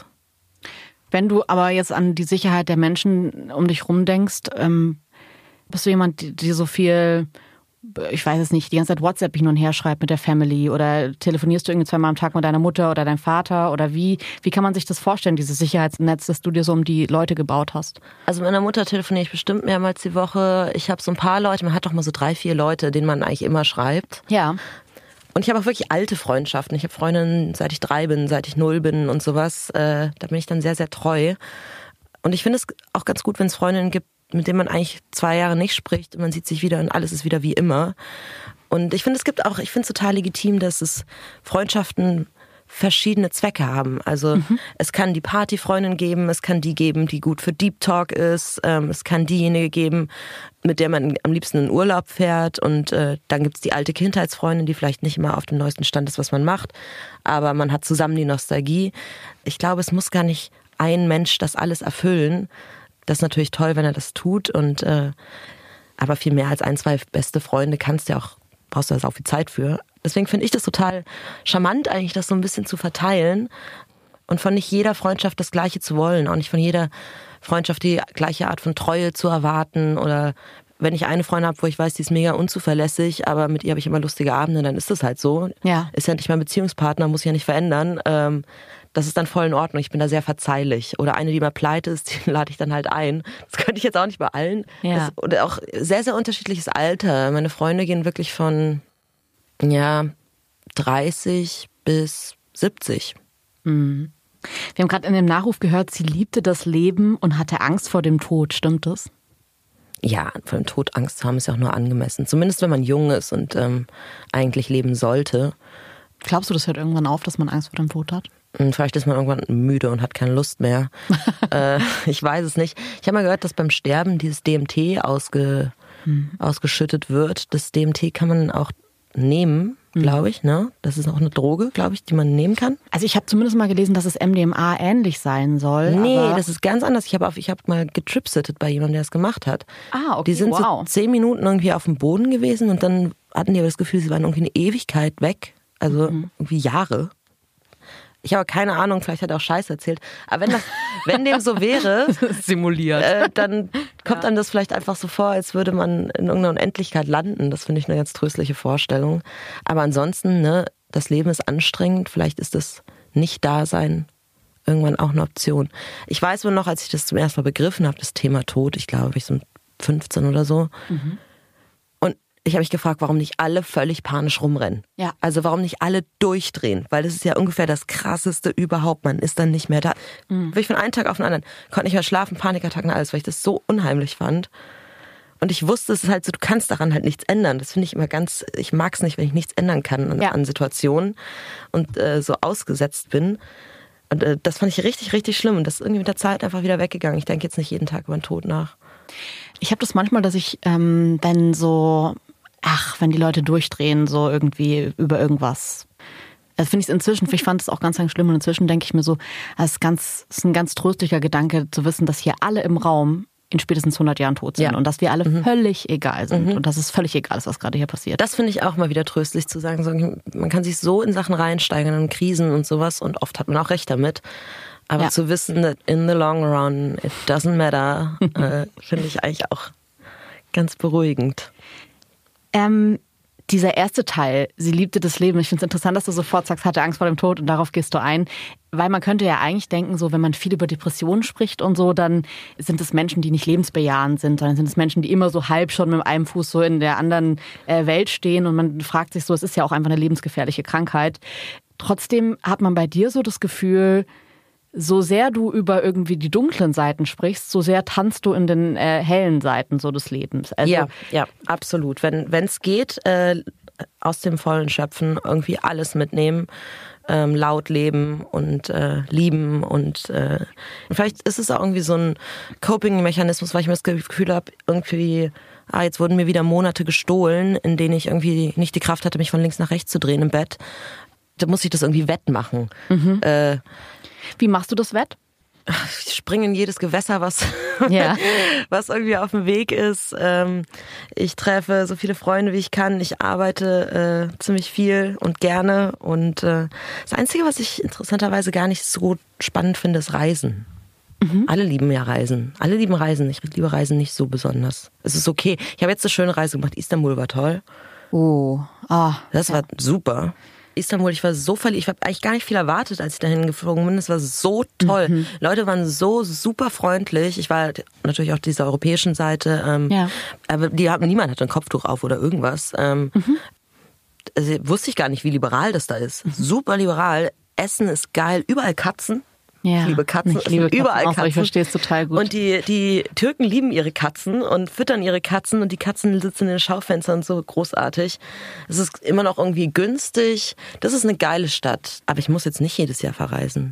Wenn du aber jetzt an die Sicherheit der Menschen um dich rum denkst, ähm bist du jemand, die, die so viel, ich weiß es nicht, die ganze Zeit WhatsApp hin und her schreibt mit der Family oder telefonierst du irgendwie zweimal am Tag mit deiner Mutter oder deinem Vater oder wie, wie kann man sich das vorstellen, dieses Sicherheitsnetz, das du dir so um die Leute gebaut hast? Also mit meiner Mutter telefoniere ich bestimmt mehrmals die Woche. Ich habe so ein paar Leute, man hat doch mal so drei, vier Leute, denen man eigentlich immer schreibt. Ja. Und ich habe auch wirklich alte Freundschaften. Ich habe Freundinnen, seit ich drei bin, seit ich null bin und sowas. Äh, da bin ich dann sehr, sehr treu. Und ich finde es auch ganz gut, wenn es Freundinnen gibt, mit dem man eigentlich zwei Jahre nicht spricht und man sieht sich wieder und alles ist wieder wie immer. Und ich finde, es gibt auch, ich finde es total legitim, dass es Freundschaften verschiedene Zwecke haben. Also mhm. es kann die Partyfreundin geben, es kann die geben, die gut für Deep Talk ist, ähm, es kann diejenige geben, mit der man am liebsten in Urlaub fährt und äh, dann gibt's die alte Kindheitsfreundin, die vielleicht nicht immer auf dem neuesten Stand ist, was man macht, aber man hat zusammen die Nostalgie. Ich glaube, es muss gar nicht ein Mensch das alles erfüllen. Das ist natürlich toll, wenn er das tut. Und äh, aber viel mehr als ein, zwei beste Freunde kannst du ja auch, brauchst du da auch viel Zeit für. Deswegen finde ich das total charmant eigentlich, das so ein bisschen zu verteilen und von nicht jeder Freundschaft das Gleiche zu wollen, auch nicht von jeder Freundschaft die gleiche Art von Treue zu erwarten oder wenn ich eine Freundin habe, wo ich weiß, die ist mega unzuverlässig, aber mit ihr habe ich immer lustige Abende, dann ist das halt so. Ja. Ist ja nicht mein Beziehungspartner, muss ich ja nicht verändern. Ähm, das ist dann voll in Ordnung. Ich bin da sehr verzeihlich. Oder eine, die mal pleite ist, die lade ich dann halt ein. Das könnte ich jetzt auch nicht bei allen. Ja. Das, oder auch sehr, sehr unterschiedliches Alter. Meine Freunde gehen wirklich von ja dreißig bis siebzig. Mhm. Wir haben gerade in dem Nachruf gehört, sie liebte das Leben und hatte Angst vor dem Tod. Stimmt das? Ja, vor dem Tod Angst zu haben ist ja auch nur angemessen. Zumindest wenn man jung ist und ähm, eigentlich leben sollte. Glaubst du, das hört irgendwann auf, dass man Angst vor dem Tod hat? Vielleicht ist man irgendwann müde und hat keine Lust mehr. äh, ich weiß es nicht. Ich habe mal gehört, dass beim Sterben dieses D M T ausge, hm. ausgeschüttet wird. Das D M T kann man auch nehmen, glaube ich. Ne? Das ist auch eine Droge, glaube ich, die man nehmen kann. Also ich habe zumindest mal gelesen, dass es M D M A ähnlich sein soll. Nee, aber das ist ganz anders. Ich habe hab mal getripsittet bei jemandem, der das gemacht hat. Ah, okay, Die sind wow. so zehn Minuten irgendwie auf dem Boden gewesen und dann hatten die aber das Gefühl, sie waren irgendwie eine Ewigkeit weg. Also mhm. irgendwie Jahre. Ich habe keine Ahnung, vielleicht hat er auch Scheiß erzählt. Aber wenn das, wenn dem so wäre, simuliert, äh, dann kommt ja. einem das vielleicht einfach so vor, als würde man in irgendeiner Unendlichkeit landen. Das finde ich eine ganz tröstliche Vorstellung. Aber ansonsten, ne, das Leben ist anstrengend. Vielleicht ist das Nicht-Dasein irgendwann auch eine Option. Ich weiß wohl noch, als ich das zum ersten Mal begriffen habe, das Thema Tod, ich glaube, ich so mit fünfzehn oder so. Mhm. Ich habe mich gefragt, warum nicht alle völlig panisch rumrennen. Ja. Also warum nicht alle durchdrehen, weil das ist ja ungefähr das Krasseste überhaupt. Man ist dann nicht mehr da. Mhm. Ich von einem Tag auf den anderen konnte nicht mehr schlafen, Panikattacken, alles, weil ich das so unheimlich fand. Und ich wusste, es ist halt so, du kannst daran halt nichts ändern. Das finde ich immer ganz, ich mag es nicht, wenn ich nichts ändern kann an, ja. an Situationen und äh, so ausgesetzt bin. Und äh, das fand ich richtig, richtig schlimm. Und das ist irgendwie mit der Zeit einfach wieder weggegangen. Ich denke jetzt nicht jeden Tag über den Tod nach. Ich habe das manchmal, dass ich, ähm, wenn so... Ach, wenn die Leute durchdrehen, so irgendwie über irgendwas. Also finde ich es inzwischen, ich fand es auch ganz, ganz schlimm und inzwischen denke ich mir so, es ist, ganz, es ist ein ganz tröstlicher Gedanke zu wissen, dass hier alle im Raum in spätestens hundert Jahren tot sind ja. und dass wir alle mhm. völlig egal sind mhm. und dass es völlig egal ist, was gerade hier passiert. Das finde ich auch mal wieder tröstlich zu sagen, so, man kann sich so in Sachen reinsteigern, in Krisen und sowas und oft hat man auch recht damit. Aber ja. zu wissen, that in the long run it doesn't matter, äh, finde ich eigentlich auch ganz beruhigend. Ähm, dieser erste Teil, sie liebte das Leben. Ich finde es interessant, dass du sofort sagst, hatte Angst vor dem Tod und darauf gehst du ein. Weil man könnte ja eigentlich denken, so wenn man viel über Depressionen spricht und so, dann sind es Menschen, die nicht lebensbejahend sind, sondern sind es Menschen, die immer so halb schon mit einem Fuß so in der anderen äh, Welt stehen und man fragt sich so, es ist ja auch einfach eine lebensgefährliche Krankheit. Trotzdem hat man bei dir so das Gefühl, so sehr du über irgendwie die dunklen Seiten sprichst, so sehr tanzt du in den äh, hellen Seiten so des Lebens. Also, ja, ja, absolut. Wenn es geht, äh, aus dem Vollen schöpfen, irgendwie alles mitnehmen, ähm, laut leben und äh, lieben und äh, vielleicht ist es auch irgendwie so ein Coping-Mechanismus, weil ich mir das Gefühl habe, irgendwie, ah, jetzt wurden mir wieder Monate gestohlen, in denen ich irgendwie nicht die Kraft hatte, mich von links nach rechts zu drehen im Bett. Da muss ich das irgendwie wettmachen. Mhm. Äh, Wie machst du das wett? Ich springe in jedes Gewässer, was, ja. was irgendwie auf dem Weg ist. Ich treffe so viele Freunde, wie ich kann. Ich arbeite äh, ziemlich viel und gerne. Und äh, das Einzige, was ich interessanterweise gar nicht so spannend finde, ist Reisen. Mhm. Alle lieben ja Reisen. Alle lieben Reisen. Ich liebe Reisen nicht so besonders. Es ist okay. Ich habe jetzt eine schöne Reise gemacht. Istanbul war toll. Oh, ah. Das ja. war super. Istanbul, ich war so verliebt. Ich habe eigentlich gar nicht viel erwartet, als ich dahin geflogen bin. Es war so toll. Mhm. Leute waren so super freundlich. Ich war natürlich auch dieser europäischen Seite. Ähm, ja. Aber die haben, niemand hatte ein Kopftuch auf oder irgendwas. Ähm, mhm. Also wusste ich gar nicht, wie liberal das da ist. Mhm. Super liberal. Essen ist geil. Überall Katzen. Ja, ich liebe Katzen, ich liebe Katzen überall auch, Katzen. Ich verstehe es total gut. Und die, die Türken lieben ihre Katzen und füttern ihre Katzen und die Katzen sitzen in den Schaufenstern so großartig. Es ist immer noch irgendwie günstig. Das ist eine geile Stadt. Aber ich muss jetzt nicht jedes Jahr verreisen.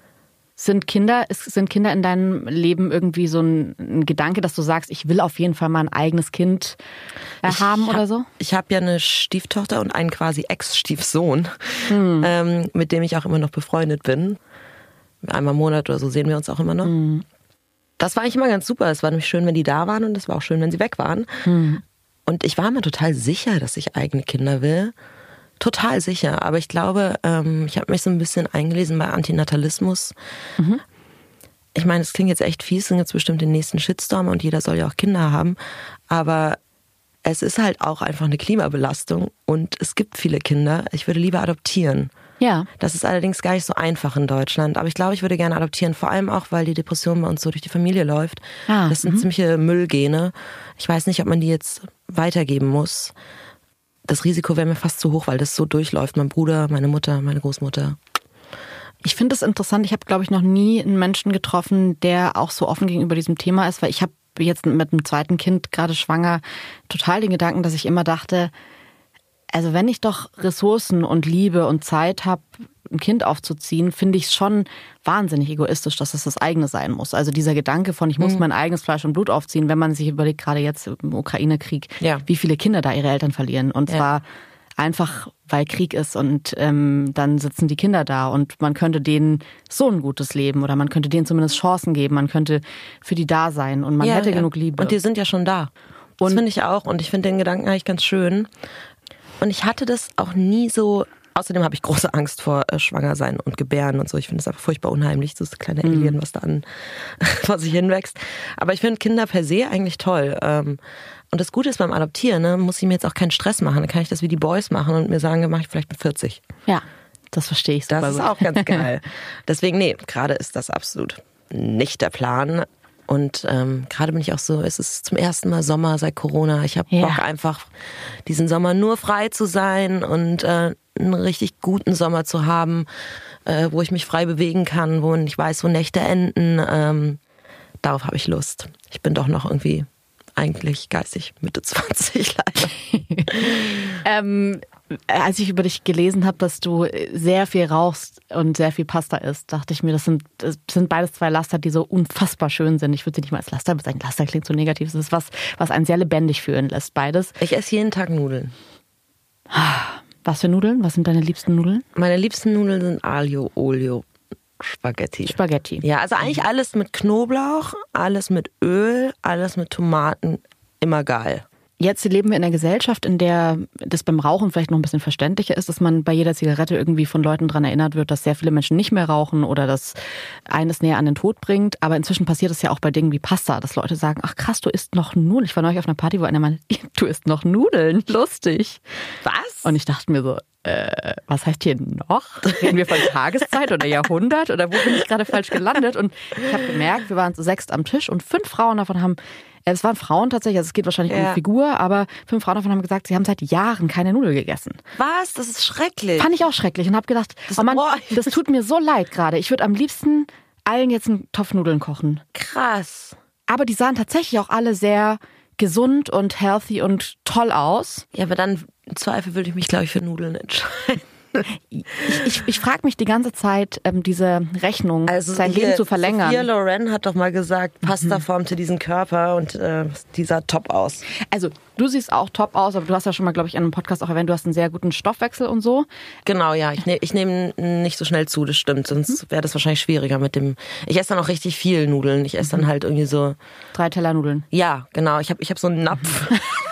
Sind Kinder, sind Kinder in deinem Leben irgendwie so ein, ein Gedanke, dass du sagst, ich will auf jeden Fall mal ein eigenes Kind haben hab, oder so? Ich habe ja eine Stieftochter und einen quasi Ex-Stiefsohn, hm. ähm, mit dem ich auch immer noch befreundet bin. Einmal im Monat oder so sehen wir uns auch immer noch. Mhm. Das war eigentlich immer ganz super. Es war nämlich schön, wenn die da waren und es war auch schön, wenn sie weg waren. Mhm. Und ich war mir total sicher, dass ich eigene Kinder will. Total sicher. Aber ich glaube, ähm, ich habe mich so ein bisschen eingelesen bei Antinatalismus. Mhm. Ich meine, es klingt jetzt echt fies, es sind jetzt bestimmt den nächsten Shitstorm und jeder soll ja auch Kinder haben. Aber es ist halt auch einfach eine Klimabelastung und es gibt viele Kinder. Ich würde lieber adoptieren. Ja. Das ist allerdings gar nicht so einfach in Deutschland. Aber ich glaube, ich würde gerne adoptieren. Vor allem auch, weil die Depression bei uns so durch die Familie läuft. Ah, das sind m- ziemliche Müllgene. Ich weiß nicht, ob man die jetzt weitergeben muss. Das Risiko wäre mir fast zu hoch, weil das so durchläuft. Mein Bruder, meine Mutter, meine Großmutter. Ich finde es interessant. Ich habe, glaube ich, noch nie einen Menschen getroffen, der auch so offen gegenüber diesem Thema ist. Weil ich habe jetzt mit dem zweiten Kind, gerade schwanger, total den Gedanken, dass ich immer dachte, also wenn ich doch Ressourcen und Liebe und Zeit habe, ein Kind aufzuziehen, finde ich es schon wahnsinnig egoistisch, dass es das eigene sein muss. Also dieser Gedanke von, ich muss mhm. mein eigenes Fleisch und Blut aufziehen, wenn man sich überlegt, gerade jetzt im Ukraine-Krieg, ja. wie viele Kinder da ihre Eltern verlieren. Und ja. zwar einfach, weil Krieg ist und ähm, dann sitzen die Kinder da und man könnte denen so ein gutes Leben oder man könnte denen zumindest Chancen geben, man könnte für die da sein und man ja, hätte ja. genug Liebe. Und die sind ja schon da. Das finde ich auch und ich finde den Gedanken eigentlich ganz schön. Und ich hatte das auch nie so, außerdem habe ich große Angst vor äh, Schwangersein und Gebären und so. Ich finde das einfach furchtbar unheimlich, das kleine mm. Alien, was da an vor sich hinwächst. Aber ich finde Kinder per se eigentlich toll. Ähm, und das Gute ist beim Adoptieren, ne, muss ich mir jetzt auch keinen Stress machen. Dann kann ich das wie die Boys machen und mir sagen, mache ich vielleicht mit vierzig. Ja, das verstehe ich super. Das ist auch ganz geil. Deswegen, nee, gerade ist das absolut nicht der Plan. Und ähm, gerade bin ich auch so, es ist zum ersten Mal Sommer seit Corona. Ich habe ja. Bock einfach, diesen Sommer nur frei zu sein und äh, einen richtig guten Sommer zu haben, äh, wo ich mich frei bewegen kann, wo ich weiß, wo Nächte enden. Ähm, darauf habe ich Lust. Ich bin doch noch irgendwie eigentlich geistig Mitte zwanzig leider. ähm, als ich über dich gelesen habe, dass du sehr viel rauchst und sehr viel Pasta isst, dachte ich mir, das sind, das sind beides zwei Laster, die so unfassbar schön sind. Ich würde sie nicht mal als Laster bezeichnen. Laster klingt so negativ. Es ist was, was einen sehr lebendig fühlen lässt, beides. Ich esse jeden Tag Nudeln. Was für Nudeln? Was sind deine liebsten Nudeln? Meine liebsten Nudeln sind Aglio Olio Spaghetti. Spaghetti. Ja, also eigentlich alles mit Knoblauch, alles mit Öl, alles mit Tomaten. Immer geil. Jetzt leben wir in einer Gesellschaft, in der das beim Rauchen vielleicht noch ein bisschen verständlicher ist, dass man bei jeder Zigarette irgendwie von Leuten daran erinnert wird, dass sehr viele Menschen nicht mehr rauchen oder dass eines näher an den Tod bringt. Aber inzwischen passiert es ja auch bei Dingen wie Pasta, dass Leute sagen, ach krass, du isst noch Nudeln. Ich war neulich auf einer Party, wo einer meinte, du isst noch Nudeln. Lustig. Was? Und ich dachte mir so, äh, was heißt hier noch? Reden wir von Tageszeit oder Jahrhundert oder wo bin ich gerade falsch gelandet? Und ich habe gemerkt, wir waren zu sechst am Tisch und fünf Frauen davon haben, es waren Frauen tatsächlich, also es geht wahrscheinlich ja. um die Figur, aber fünf Frauen davon haben gesagt, sie haben seit Jahren keine Nudeln gegessen. Was? Das ist schrecklich. Fand ich auch schrecklich und habe gedacht, das, oh Mann, das tut mir so leid gerade. Ich würde am liebsten allen jetzt einen Topf Nudeln kochen. Krass. Aber die sahen tatsächlich auch alle sehr gesund und healthy und toll aus. Ja, aber dann im Zweifel würde ich mich, glaube ich, für Nudeln entscheiden. Ich, ich, ich frage mich die ganze Zeit, ähm, diese Rechnung, also sein hier, Leben zu verlängern. Sophia Loren hat doch mal gesagt, Pasta mhm. formte diesen Körper und äh, die sah top aus. Also du siehst auch top aus, aber du hast ja schon mal, glaube ich, in einem Podcast auch erwähnt, du hast einen sehr guten Stoffwechsel und so. Genau, ja. Ich, ne, ich nehme nicht so schnell zu, das stimmt. Sonst mhm. wäre das wahrscheinlich schwieriger mit dem... Ich esse dann auch richtig viel Nudeln. Ich esse mhm. dann halt irgendwie so... Drei Teller Nudeln. Ja, genau. Ich habe ich hab so einen Napf.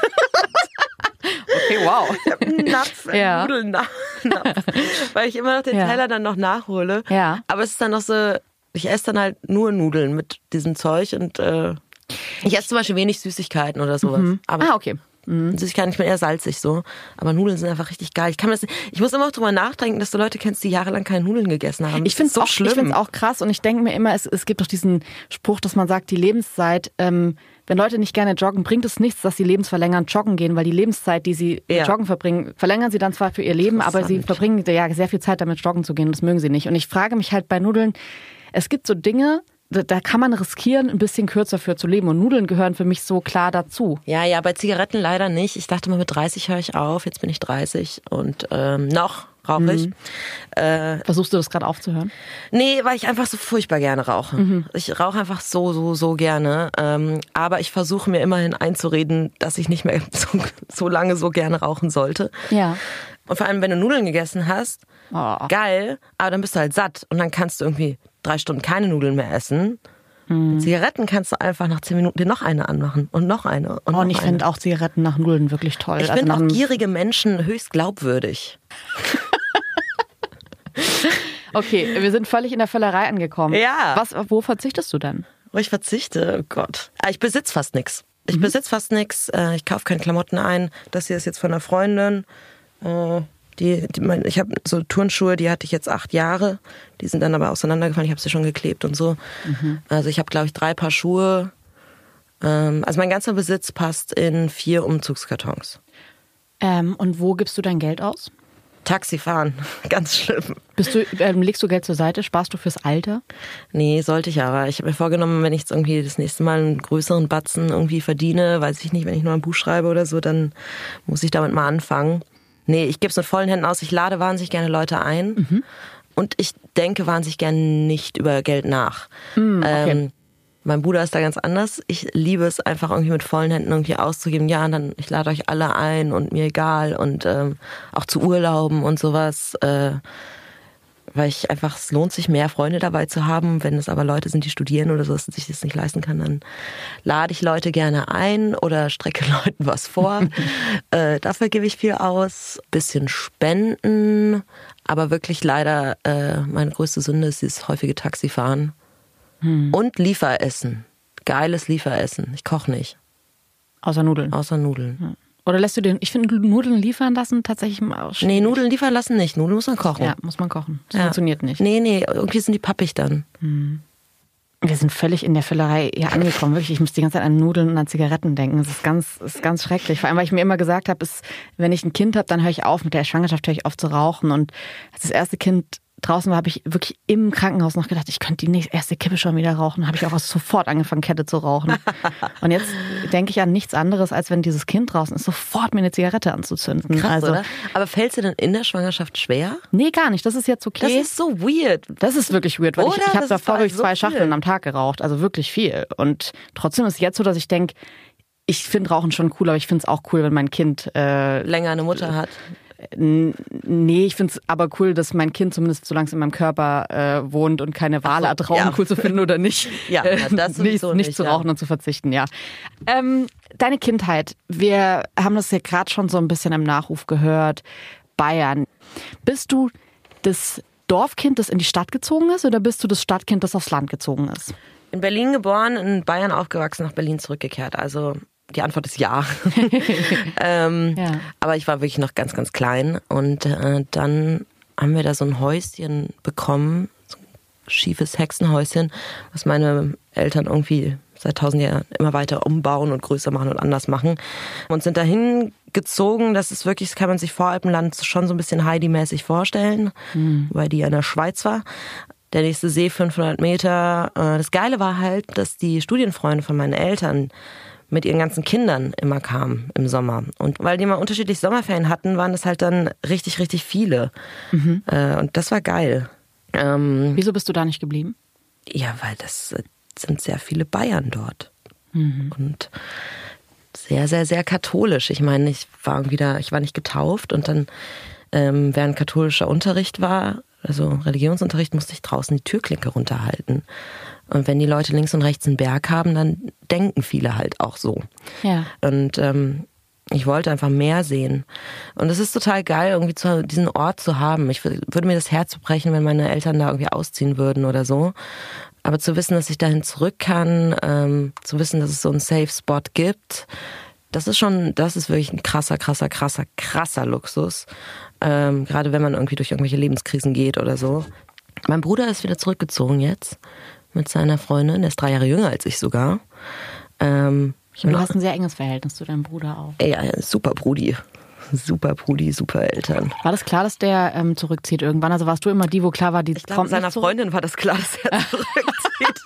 Okay, wow. Ich habe einen Napf, einen ja. Nudelnapf. Weil ich immer noch den ja. Teller dann noch nachhole. Ja. Aber es ist dann noch so, ich esse dann halt nur Nudeln mit diesem Zeug und äh, ich esse zum Beispiel wenig Süßigkeiten oder sowas. Mhm. Aber ah, okay. Mhm. Süßigkeiten, ich bin eher salzig so. Aber Nudeln sind einfach richtig geil. Ich kann mir das, ich muss immer auch drüber nachdenken, dass du Leute kennst, die jahrelang keine Nudeln gegessen haben. Ich finde es so auch, schlimm. Ich finde es auch krass und ich denke mir immer, es, es gibt doch diesen Spruch, dass man sagt, die Lebenszeit, ähm, wenn Leute nicht gerne joggen, bringt es nichts, dass sie lebensverlängernd joggen gehen, weil die Lebenszeit, die sie ja. joggen verbringen, verlängern sie dann zwar für ihr Leben, aber sie verbringen ja sehr viel Zeit damit, joggen zu gehen und das mögen sie nicht. Und ich frage mich halt bei Nudeln, es gibt so Dinge, da kann man riskieren, ein bisschen kürzer für zu leben. Und Nudeln gehören für mich so klar dazu. Ja, ja, bei Zigaretten leider nicht. Ich dachte mal, mit dreißig höre ich auf. Jetzt bin ich dreißig und ähm, noch rauche ich. Mhm. Äh, Versuchst du das gerade aufzuhören? Nee, weil ich einfach so furchtbar gerne rauche. Mhm. Ich rauche einfach so, so, so gerne. Ähm, aber ich versuche mir immerhin einzureden, dass ich nicht mehr so, so lange so gerne rauchen sollte. Ja. Und vor allem, wenn du Nudeln gegessen hast, oh. geil, aber dann bist du halt satt. Und dann kannst du irgendwie drei Stunden keine Nudeln mehr essen. Mhm. Zigaretten kannst du einfach nach zehn Minuten dir noch eine anmachen und noch eine. Und, oh, und ich finde auch Zigaretten nach Nudeln wirklich toll. Ich also finde auch gierige Menschen höchst glaubwürdig. Okay, wir sind völlig in der Völlerei angekommen. Ja. Was, wo verzichtest du denn? Wo ich verzichte? Oh Gott. Ich besitze fast nichts. Ich mhm. besitze fast nichts. Ich kaufe keine Klamotten ein. Das hier ist jetzt von einer Freundin. Die, die, mein, ich habe so Turnschuhe, die hatte ich jetzt acht Jahre. Die sind dann aber auseinandergefallen. Ich habe sie schon geklebt und so. Mhm. Also ich habe, glaube ich, drei Paar Schuhe. Also mein ganzer Besitz passt in vier Umzugskartons. Ähm, und wo gibst du dein Geld aus? Taxifahren, ganz schlimm. Bist du, ähm, legst du Geld zur Seite? Sparst du fürs Alter? Nee, sollte ich aber. Ich habe mir vorgenommen, wenn ich jetzt irgendwie das nächste Mal einen größeren Batzen irgendwie verdiene, weiß ich nicht, wenn ich nur ein Buch schreibe oder so, dann muss ich damit mal anfangen. Nee, ich gebe es mit vollen Händen aus. Ich lade wahnsinnig gerne Leute ein. Mhm. Und ich denke wahnsinnig gerne nicht über Geld nach. Mhm, okay. ähm, mein Bruder ist da ganz anders. Ich liebe es einfach irgendwie mit vollen Händen irgendwie auszugeben. Ja, dann ich lade euch alle ein und mir egal. Und ähm, auch zu Urlauben und sowas. Äh, weil ich einfach, es lohnt sich mehr, Freunde dabei zu haben. Wenn es aber Leute sind, die studieren oder so, dass sich das nicht leisten kann, dann lade ich Leute gerne ein oder strecke Leuten was vor. äh, dafür gebe ich viel aus. Bisschen spenden. Aber wirklich leider, äh, meine größte Sünde ist dieses häufige Taxifahren. Hm. Und Lieferessen. Geiles Lieferessen. Ich koche nicht. Außer Nudeln? Außer Nudeln. Hm. Oder lässt du den, ich finde Nudeln liefern lassen tatsächlich mal schwierig. Nee, Nudeln liefern lassen nicht. Nudeln muss man kochen. Ja, muss man kochen. Das ja. funktioniert nicht. Nee, nee, irgendwie sind die pappig dann. Hm. Wir sind völlig in der Völlerei hier angekommen. Wirklich, ich muss die ganze Zeit an Nudeln und an Zigaretten denken. Das ist ganz, das ist ganz schrecklich. Vor allem, weil ich mir immer gesagt habe, ist, wenn ich ein Kind habe, dann höre ich auf. Mit der Schwangerschaft höre ich auf zu rauchen. Und als das erste Kind draußen war, habe ich wirklich im Krankenhaus noch gedacht, ich könnte die nächste erste Kippe schon wieder rauchen. Da habe ich auch sofort angefangen, Kette zu rauchen. Und jetzt denke ich an nichts anderes, als wenn dieses Kind draußen ist, sofort mir eine Zigarette anzuzünden. Krass, also, oder? Aber fällt es dir denn in der Schwangerschaft schwer? Nee, gar nicht. Das ist jetzt okay. Das ist so weird. Das ist wirklich weird, weil oder? ich, ich habe davor wirklich so zwei viel. Schachteln am Tag geraucht. Also wirklich viel. Und trotzdem ist es jetzt so, dass ich denke, ich finde Rauchen schon cool, aber ich finde es auch cool, wenn mein Kind äh, länger eine Mutter hat. Nee, ich finde es aber cool, dass mein Kind zumindest, solange es in meinem Körper äh, wohnt und keine Wahl so, hat, Rauchen ja. cool zu finden oder nicht. Ja, na, das nicht, nicht, nicht zu rauchen ja. und zu verzichten, ja. Ähm, deine Kindheit, wir haben das ja gerade schon so ein bisschen im Nachruf gehört. Bayern. Bist du das Dorfkind, das in die Stadt gezogen ist, oder bist du das Stadtkind, das aufs Land gezogen ist? In Berlin geboren, in Bayern aufgewachsen, nach Berlin zurückgekehrt. Also die Antwort ist ja. ähm, ja. Aber ich war wirklich noch ganz, ganz klein. Und äh, dann haben wir da so ein Häuschen bekommen, so ein schiefes Hexenhäuschen, was meine Eltern irgendwie seit tausend Jahren immer weiter umbauen und größer machen und anders machen. Und sind dahin gezogen, das ist wirklich, das kann man sich Voralpenland schon so ein bisschen Heidi-mäßig vorstellen, mhm. weil die ja in der Schweiz war. Der nächste See fünfhundert Meter. Das Geile war halt, dass die Studienfreunde von meinen Eltern mit ihren ganzen Kindern immer kamen im Sommer. Und weil die mal unterschiedliche Sommerferien hatten, waren das halt dann richtig, richtig viele. Mhm. Und das war geil. Ähm, Wieso bist du da nicht geblieben? Ja, weil das sind sehr viele Bayern dort. Mhm. Und sehr, sehr, sehr katholisch. Ich meine, ich war irgendwie da, ich war nicht getauft und dann, ähm, während katholischer Unterricht war, also Religionsunterricht, musste ich draußen die Türklinke runterhalten. Und wenn die Leute links und rechts einen Berg haben, dann denken viele halt auch so. Ja. Und ähm, ich wollte einfach mehr sehen. Und es ist total geil, irgendwie zu, diesen Ort zu haben. Ich würde mir das Herz brechen, wenn meine Eltern da irgendwie ausziehen würden oder so. Aber zu wissen, dass ich dahin zurück kann, ähm, zu wissen, dass es so einen Safe Spot gibt, das ist schon, das ist wirklich ein krasser, krasser, krasser, krasser Luxus. Ähm, gerade wenn man irgendwie durch irgendwelche Lebenskrisen geht oder so. Mein Bruder ist wieder zurückgezogen jetzt mit seiner Freundin. Der ist drei Jahre jünger als ich sogar. Ähm, du hast ein sehr enges Verhältnis zu deinem Bruder auch. Ja, super Brudi. Super Brudi, super Eltern. War das klar, dass der ähm, zurückzieht irgendwann? Also warst du immer die, wo klar war, die ich glaube, seiner Freundin war das klar, dass er zurückzieht.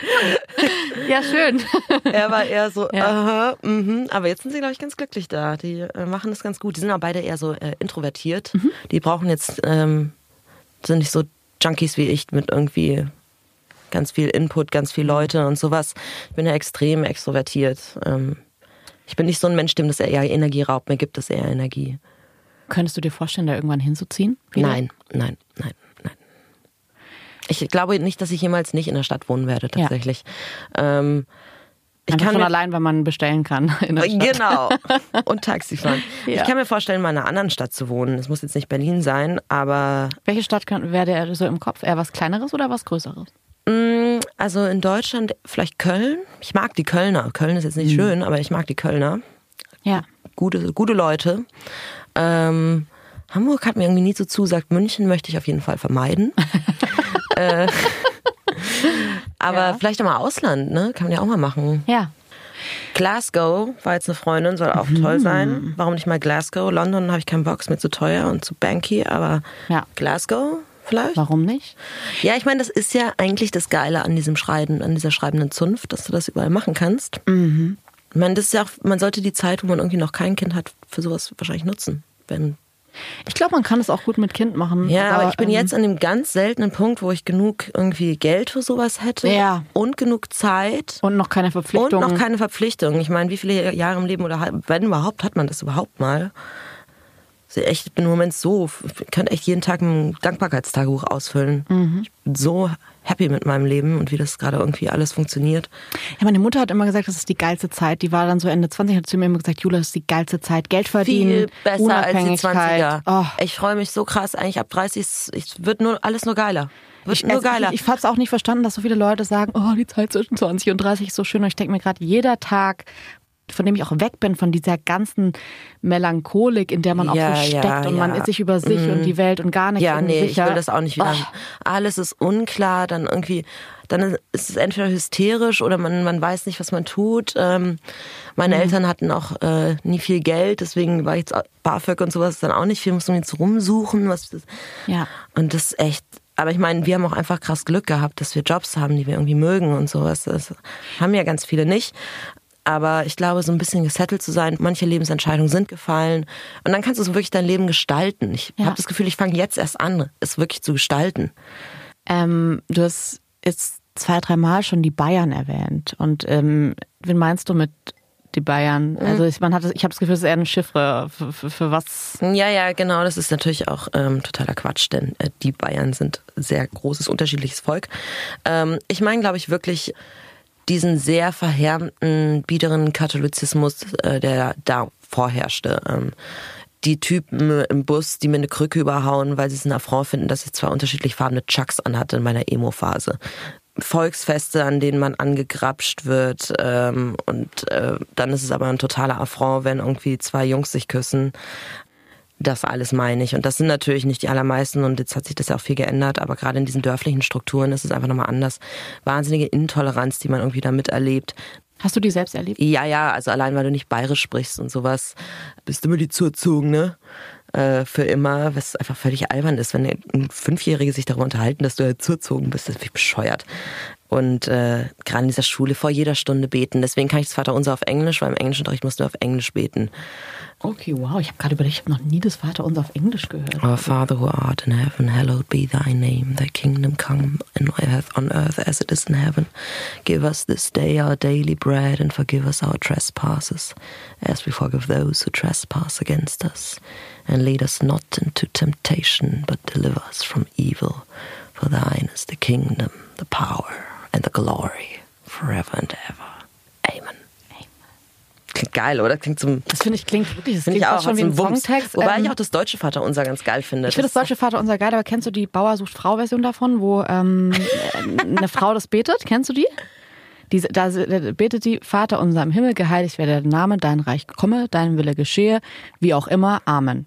Ja, schön. Er war eher so, ja. aha, mhm. Aber jetzt sind sie, glaube ich, ganz glücklich da. Die äh, machen das ganz gut. Die sind auch beide eher so äh, introvertiert. Mhm. Die brauchen jetzt, ähm, sind nicht so Junkies wie ich mit irgendwie ganz viel Input, ganz viel Leute und sowas. Ich bin ja extrem extrovertiert. Ähm, ich bin nicht so ein Mensch, dem das eher Energie raubt. Mir gibt es eher Energie. Könntest du dir vorstellen, da irgendwann hinzuziehen? Wieder? Nein, nein, nein, nein. Ich glaube nicht, dass ich jemals nicht in der Stadt wohnen werde, tatsächlich. Ja. Ähm, ich Einfach kann schon mir, allein, weil man bestellen kann in der Stadt. Genau. Und Taxi fahren. Ja. Ich kann mir vorstellen, mal in einer anderen Stadt zu wohnen. Es muss jetzt nicht Berlin sein, aber... Welche Stadt wäre der so im Kopf? Eher was Kleineres oder was Größeres? Also in Deutschland vielleicht Köln. Ich mag die Kölner. Köln ist jetzt nicht mhm. schön, aber ich mag die Kölner. Ja. Gute, gute Leute. Ähm, Hamburg hat mir irgendwie nie so zusagt. München möchte ich auf jeden Fall vermeiden. äh, aber ja. vielleicht auch mal Ausland, ne? Kann man ja auch mal machen. Ja. Glasgow war jetzt eine Freundin, soll auch mhm. toll sein. Warum nicht mal Glasgow? London habe ich keinen Bock, ist mir zu teuer und zu banky, aber ja. Glasgow vielleicht? Warum nicht? Ja, ich meine, das ist ja eigentlich das Geile an diesem Schreiben, an dieser schreibenden Zunft, dass du das überall machen kannst. Mhm. Ich meine, das ist ja auch, man sollte die Zeit, wo man irgendwie noch kein Kind hat, für sowas wahrscheinlich nutzen. Wenn ich glaube, man kann es auch gut mit Kind machen. Ja, aber, aber ich bin ähm, jetzt an dem ganz seltenen Punkt, wo ich genug irgendwie Geld für sowas hätte ja. und genug Zeit. Und noch keine Verpflichtung. Und noch keine Verpflichtung. Ich meine, wie viele Jahre im Leben oder wenn überhaupt, hat man das überhaupt mal? Also echt, ich bin im Moment so, ich könnte echt jeden Tag ein Dankbarkeitstagebuch ausfüllen. Mhm. Ich bin so happy mit meinem Leben und wie das gerade irgendwie alles funktioniert. Ja, meine Mutter hat immer gesagt, das ist die geilste Zeit. Die war dann so Ende zwanzig, hat zu mir immer gesagt, Jula, das ist die geilste Zeit. Geld verdienen, viel besser als die zwanziger. Oh. Ich freue mich so krass. Eigentlich ab dreißig es wird nur alles nur geiler. Wird ich, nur also geiler. Ich, ich habe es auch nicht verstanden, dass so viele Leute sagen, oh, die Zeit zwischen zwanzig und dreißig ist so schön. Und ich denke mir gerade, jeder Tag, von dem ich auch weg bin, von dieser ganzen Melancholik, in der man ja, auch so steckt ja, und ja. man ist sich über sich mm. und die Welt und gar nicht Ja, nee, sicher. ich will das auch nicht wieder. Oh. Alles ist unklar, dann irgendwie, dann ist es entweder hysterisch oder man, man weiß nicht, was man tut. Ähm, meine mhm. Eltern hatten auch äh, nie viel Geld, deswegen war jetzt BAföG und sowas dann auch nicht viel, muss man jetzt rumsuchen. Was das, ja. Und das ist echt... Aber ich meine, wir haben auch einfach krass Glück gehabt, dass wir Jobs haben, die wir irgendwie mögen und sowas. Das haben ja ganz viele nicht. Aber ich glaube, so ein bisschen gesettelt zu sein, manche Lebensentscheidungen sind gefallen. Und dann kannst du so wirklich dein Leben gestalten. Ich ja. habe das Gefühl, ich fange jetzt erst an, es wirklich zu gestalten. Ähm, du hast jetzt zwei, drei Mal schon die Bayern erwähnt. Und ähm, wen meinst du mit die Bayern? Mhm. Also ich, man hat, ich habe das Gefühl, es ist eher eine Chiffre. Für, für, für was? Ja, ja, genau. Das ist natürlich auch ähm, totaler Quatsch, denn äh, die Bayern sind ein sehr großes, unterschiedliches Volk. Ähm, ich meine, glaube ich, wirklich diesen sehr verhärmten, biederen Katholizismus, äh, der da vorherrschte. Ähm, die Typen im Bus, die mir eine Krücke überhauen, weil sie es ein Affront finden, dass ich zwei unterschiedlich farbene Chucks anhatte in meiner Emo-Phase. Volksfeste, an denen man angegrapscht wird. Ähm, und äh, dann ist es aber ein totaler Affront, wenn irgendwie zwei Jungs sich küssen. Das alles meine ich. Und das sind natürlich nicht die allermeisten und jetzt hat sich das ja auch viel geändert, aber gerade in diesen dörflichen Strukturen ist es einfach nochmal anders. Wahnsinnige Intoleranz, die man irgendwie da miterlebt. Hast du die selbst erlebt? Ja, ja, also allein, weil du nicht bayerisch sprichst und sowas, bist du immer die Zuzogene äh, für immer, was einfach völlig albern ist, wenn ein Fünfjährige sich darüber unterhalten, dass du ja zuzogen bist, das ist wie bescheuert. Und äh, gerade in dieser Schule vor jeder Stunde beten. Deswegen kann ich das Vaterunser auf Englisch, weil im Englischunterricht musst du auf Englisch beten. Okay, wow. Ich habe gerade überlegt, ich habe noch nie das Vaterunser auf Englisch gehört. Our Father who art in heaven, hallowed be thy name. Thy kingdom come on earth as it is in heaven. Give us this day our daily bread and forgive us our trespasses, as we forgive those who trespass against us. And lead us not into temptation, but deliver us from evil. For thine is the kingdom, the power and the glory forever and ever. Amen. Klingt geil, oder? Klingt zum. Das finde ich klingt wirklich. Das klingt klingt auch schon wie ein Songtext. Wobei ähm, ich auch das deutsche Vaterunser ganz geil finde. Ich finde das deutsche Vaterunser geil, aber kennst du die Bauer sucht Frau Version davon, wo ähm, eine Frau das betet? Kennst du die? die? Da betet die: Vater unser im Himmel, geheiligt werde der Name, dein Reich komme, dein Wille geschehe, wie auch immer. Amen.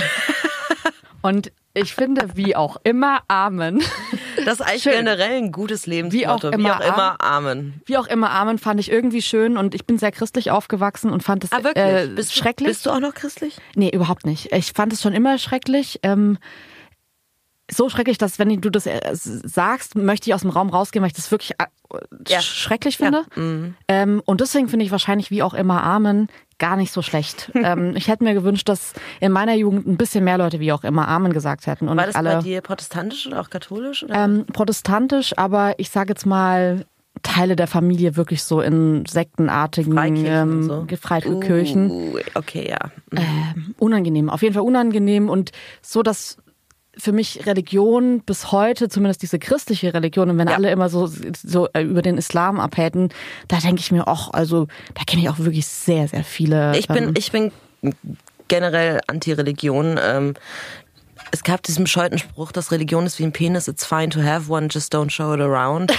Und ich finde, wie auch immer, Amen. Das ist eigentlich schön. Generell ein gutes Lebensmotto. Wie auch immer, wie auch immer Amen. Wie auch immer, Amen fand ich irgendwie schön und ich bin sehr christlich aufgewachsen und fand es ah, wirklich? äh, bist schrecklich. Du, bist du auch noch christlich? Nee, überhaupt nicht. Ich fand es schon immer schrecklich. Ähm, so schrecklich, dass wenn du das sagst, möchte ich aus dem Raum rausgehen, weil ich das wirklich ja. schrecklich finde. Ja. Mhm. Ähm, und deswegen finde ich wahrscheinlich wie auch immer Amen gar nicht so schlecht. ähm, ich hätte mir gewünscht, dass in meiner Jugend ein bisschen mehr Leute wie auch immer Amen gesagt hätten. Und war das alle, bei dir protestantisch oder auch katholisch? Oder? Ähm, protestantisch, aber ich sage jetzt mal Teile der Familie wirklich so in sektenartigen Freikirchen, ähm, so. Freikirchen. Uh, okay, ja. Mhm. Ähm, unangenehm, auf jeden Fall unangenehm und so, dass für mich Religion bis heute, zumindest diese christliche Religion, und wenn ja. alle immer so, so über den Islam abhäten, da denke ich mir auch, also da kenne ich auch wirklich sehr, sehr viele. Ich bin, ähm, ich bin generell Anti-Religion. Ähm, es gab diesen bescheuerten Spruch, dass Religion ist wie ein Penis, it's fine to have one, just don't show it around.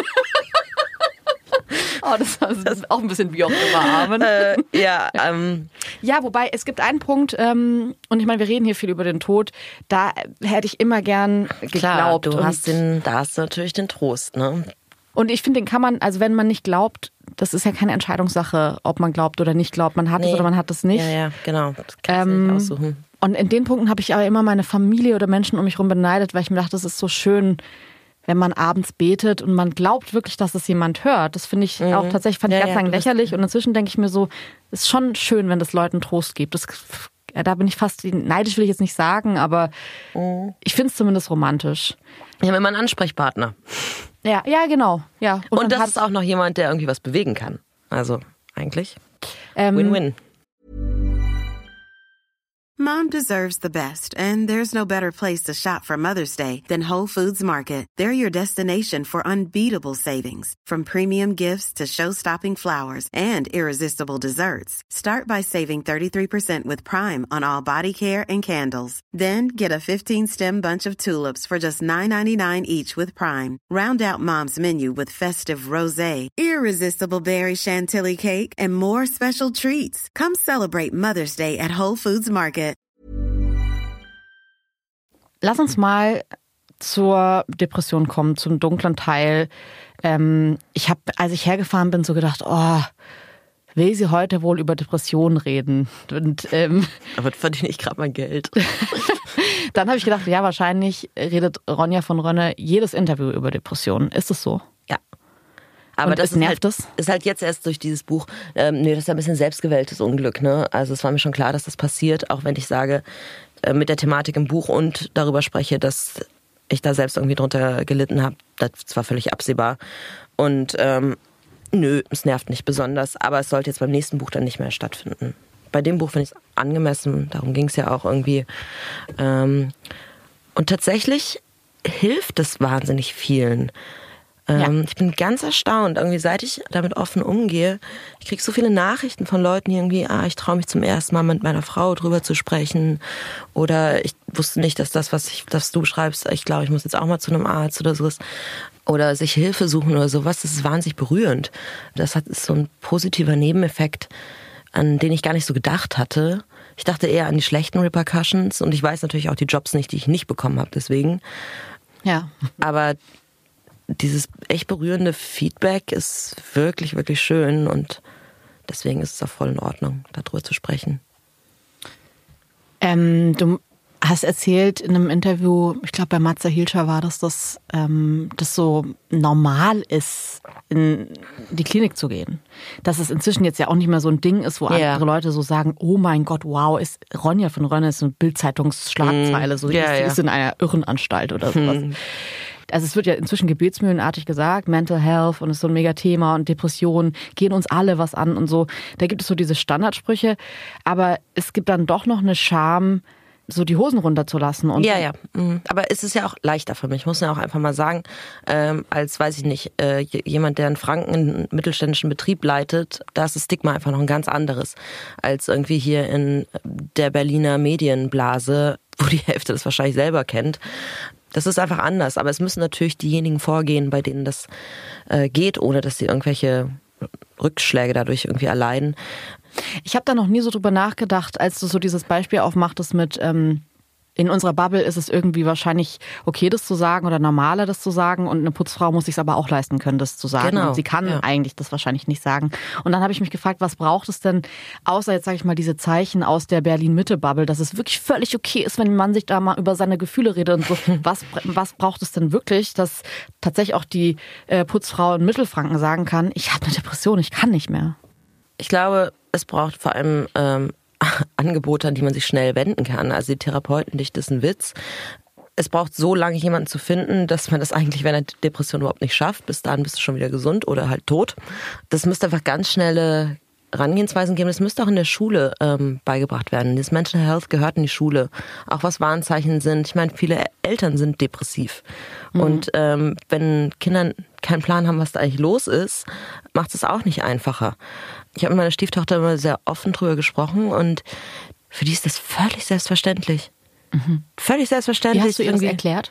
Oh, das, das ist auch ein bisschen wie auch immer Amen. Äh, ja, ähm. ja, wobei es gibt einen Punkt, ähm, und ich meine, wir reden hier viel über den Tod, da hätte ich immer gern geglaubt. Klar, du und hast den, da hast du natürlich den Trost, ne? Und ich finde, den kann man, also wenn man nicht glaubt, das ist ja keine Entscheidungssache, ob man glaubt oder nicht glaubt. Man hat es nee. oder man hat es nicht. Ja, ja, genau. Das kannst du ähm, nicht aussuchen. Und in den Punkten habe ich aber immer meine Familie oder Menschen um mich herum beneidet, weil ich mir dachte, das ist so schön, wenn man abends betet und man glaubt wirklich, dass es jemand hört. Das finde ich mhm. auch tatsächlich, fand ich ja, ganz ja, lang lächerlich. Und inzwischen denke ich mir so, es ist schon schön, wenn das Leuten Trost gibt. Das, da bin ich fast, neidisch will ich jetzt nicht sagen, aber mhm. ich finde es zumindest romantisch. Wir haben immer einen Ansprechpartner. Ja, ja, genau. Ja. Und, und das ist auch noch jemand, der irgendwie was bewegen kann. Also eigentlich ähm, Win-win. Mom deserves the best, and there's no better place to shop for Mother's Day than Whole Foods Market. They're your destination for unbeatable savings, from premium gifts to show-stopping flowers and irresistible desserts. Start by saving thirty-three percent with Prime on all body care and candles. Then get a fifteen-stem bunch of tulips for just nine ninety-nine each with Prime. Round out Mom's menu with festive rosé, irresistible berry chantilly cake, and more special treats. Come celebrate Mother's Day at Whole Foods Market. Lass uns mal zur Depression kommen, zum dunklen Teil. Ähm, ich habe, als ich hergefahren bin, so gedacht, oh, will sie heute wohl über Depressionen reden? Und, ähm, aber verdiene ich gerade mein Geld. Dann habe ich gedacht, ja, wahrscheinlich redet Ronja von Rönne jedes Interview über Depressionen. Ist es so? Ja. Aber und das es nervt ist halt, das? ist halt jetzt erst durch dieses Buch, ähm, nee, das ist ein bisschen selbstgewähltes Unglück, ne? Also es war mir schon klar, dass das passiert, auch wenn ich sage, äh, mit der Thematik im Buch und darüber spreche, dass ich da selbst irgendwie drunter gelitten habe. Das war völlig absehbar. Und ähm, nö, es nervt nicht besonders, aber es sollte jetzt beim nächsten Buch dann nicht mehr stattfinden. Bei dem Buch finde ich es angemessen, darum ging es ja auch irgendwie. Ähm, und tatsächlich hilft es wahnsinnig vielen. Ja. Ich bin ganz erstaunt, irgendwie seit ich damit offen umgehe. Ich kriege so viele Nachrichten von Leuten, die irgendwie, ah, ich traue mich zum ersten Mal mit meiner Frau drüber zu sprechen. Oder ich wusste nicht, dass das, was, ich, was du schreibst, ich glaube, ich muss jetzt auch mal zu einem Arzt oder sowas. oder sich Hilfe suchen oder sowas, das ist wahnsinnig berührend. Das hat, ist so ein positiver Nebeneffekt, an den ich gar nicht so gedacht hatte. Ich dachte eher an die schlechten Repercussions und ich weiß natürlich auch die Jobs nicht, die ich nicht bekommen habe deswegen. Ja. Aber dieses echt berührende Feedback ist wirklich, wirklich schön und deswegen ist es auch voll in Ordnung, darüber zu sprechen. Ähm, du hast erzählt in einem Interview, ich glaube bei Matze Hilscher war das, dass ähm, das so normal ist, in die Klinik zu gehen. Dass es inzwischen jetzt ja auch nicht mehr so ein Ding ist, wo ja. andere Leute so sagen, oh mein Gott, wow, ist Ronja von Rönne ist eine Bild-Zeitungsschlagzeile, mm. so ja, ist, ja. ist in einer Irrenanstalt oder sowas. Hm. Also es wird ja inzwischen gebetsmühlenartig gesagt, Mental Health und ist so ein Mega-Thema und Depressionen gehen uns alle was an und so. Da gibt es so diese Standardsprüche, aber es gibt dann doch noch eine Scham, so die Hosen runterzulassen. Und ja, ja. Aber es ist ja auch leichter für mich, muss ja auch einfach mal sagen, ähm, als, weiß ich nicht, äh, jemand, der in Franken einen mittelständischen Betrieb leitet, da ist das Stigma einfach noch ein ganz anderes, als irgendwie hier in der Berliner Medienblase, wo die Hälfte das wahrscheinlich selber kennt. Das ist einfach anders, aber es müssen natürlich diejenigen vorgehen, bei denen das äh, geht, ohne dass sie irgendwelche Rückschläge dadurch irgendwie erleiden. Ich habe da noch nie so drüber nachgedacht, als du so dieses Beispiel aufmachtest mit, ähm, in unserer Bubble ist es irgendwie wahrscheinlich okay, das zu sagen oder normaler, das zu sagen und eine Putzfrau muss sich es aber auch leisten können, das zu sagen. Genau. Und sie kann ja. eigentlich das wahrscheinlich nicht sagen. Und dann habe ich mich gefragt, was braucht es denn, außer jetzt sage ich mal diese Zeichen aus der Berlin-Mitte-Bubble, dass es wirklich völlig okay ist, wenn man sich da mal über seine Gefühle redet und so. Was, was braucht es denn wirklich, dass tatsächlich auch die äh, Putzfrau in Mittelfranken sagen kann, ich habe eine Depression, ich kann nicht mehr? Ich glaube, es braucht vor allem ähm, Angebote, an die man sich schnell wenden kann. Also die Therapeutendichte ist ein Witz. Es braucht so lange, jemanden zu finden, dass man das eigentlich, wenn eine Depression überhaupt nicht schafft, bis dahin bist du schon wieder gesund oder halt tot. Das müsste einfach ganz schnelle Herangehensweisen geben. Das müsste auch in der Schule ähm, beigebracht werden. Das Mental Health gehört in die Schule. Auch was Warnzeichen sind. Ich meine, viele Eltern sind depressiv. Mhm. Und ähm, wenn Kinder keinen Plan haben, was da eigentlich los ist, macht es auch nicht einfacher. Ich habe mit meiner Stieftochter immer sehr offen drüber gesprochen und für die ist das völlig selbstverständlich. Mhm. Völlig selbstverständlich. Wie hast du ihr das erklärt?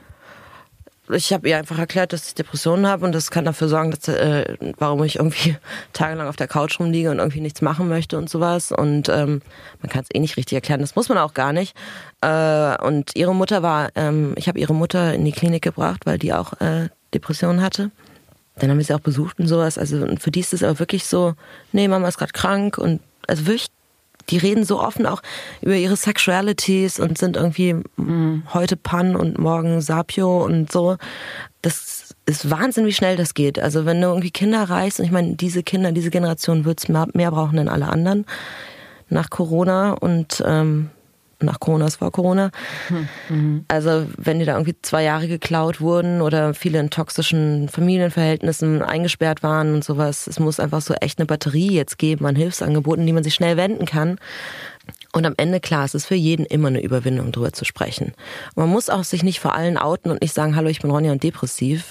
Ich habe ihr einfach erklärt, dass ich Depressionen habe und das kann dafür sorgen, dass, äh, warum ich irgendwie tagelang auf der Couch rumliege und irgendwie nichts machen möchte und sowas. Und ähm, man kann es eh nicht richtig erklären, das muss man auch gar nicht. Äh, und ihre Mutter war, ähm, ich habe ihre Mutter in die Klinik gebracht, weil die auch äh, Depressionen hatte. Dann haben wir sie auch besucht und sowas. Also für die ist es aber wirklich so, nee, Mama ist gerade krank und also wirklich, die reden so offen auch über ihre Sexualities und sind irgendwie mhm. heute Pan und morgen Sapio und so. Das ist Wahnsinn, wie schnell das geht. Also wenn du irgendwie Kinder reißt, und ich meine, diese Kinder, diese Generation wird es mehr, mehr brauchen denn alle anderen nach Corona und ähm, nach Corona, es war Corona. Mhm. Also wenn die da irgendwie zwei Jahre geklaut wurden oder viele in toxischen Familienverhältnissen eingesperrt waren und sowas, es muss einfach so echt eine Batterie jetzt geben an Hilfsangeboten, die man sich schnell wenden kann. Und am Ende, klar, es ist für jeden immer eine Überwindung, darüber zu sprechen. Und man muss auch sich nicht vor allen outen und nicht sagen, hallo, ich bin Ronja und depressiv.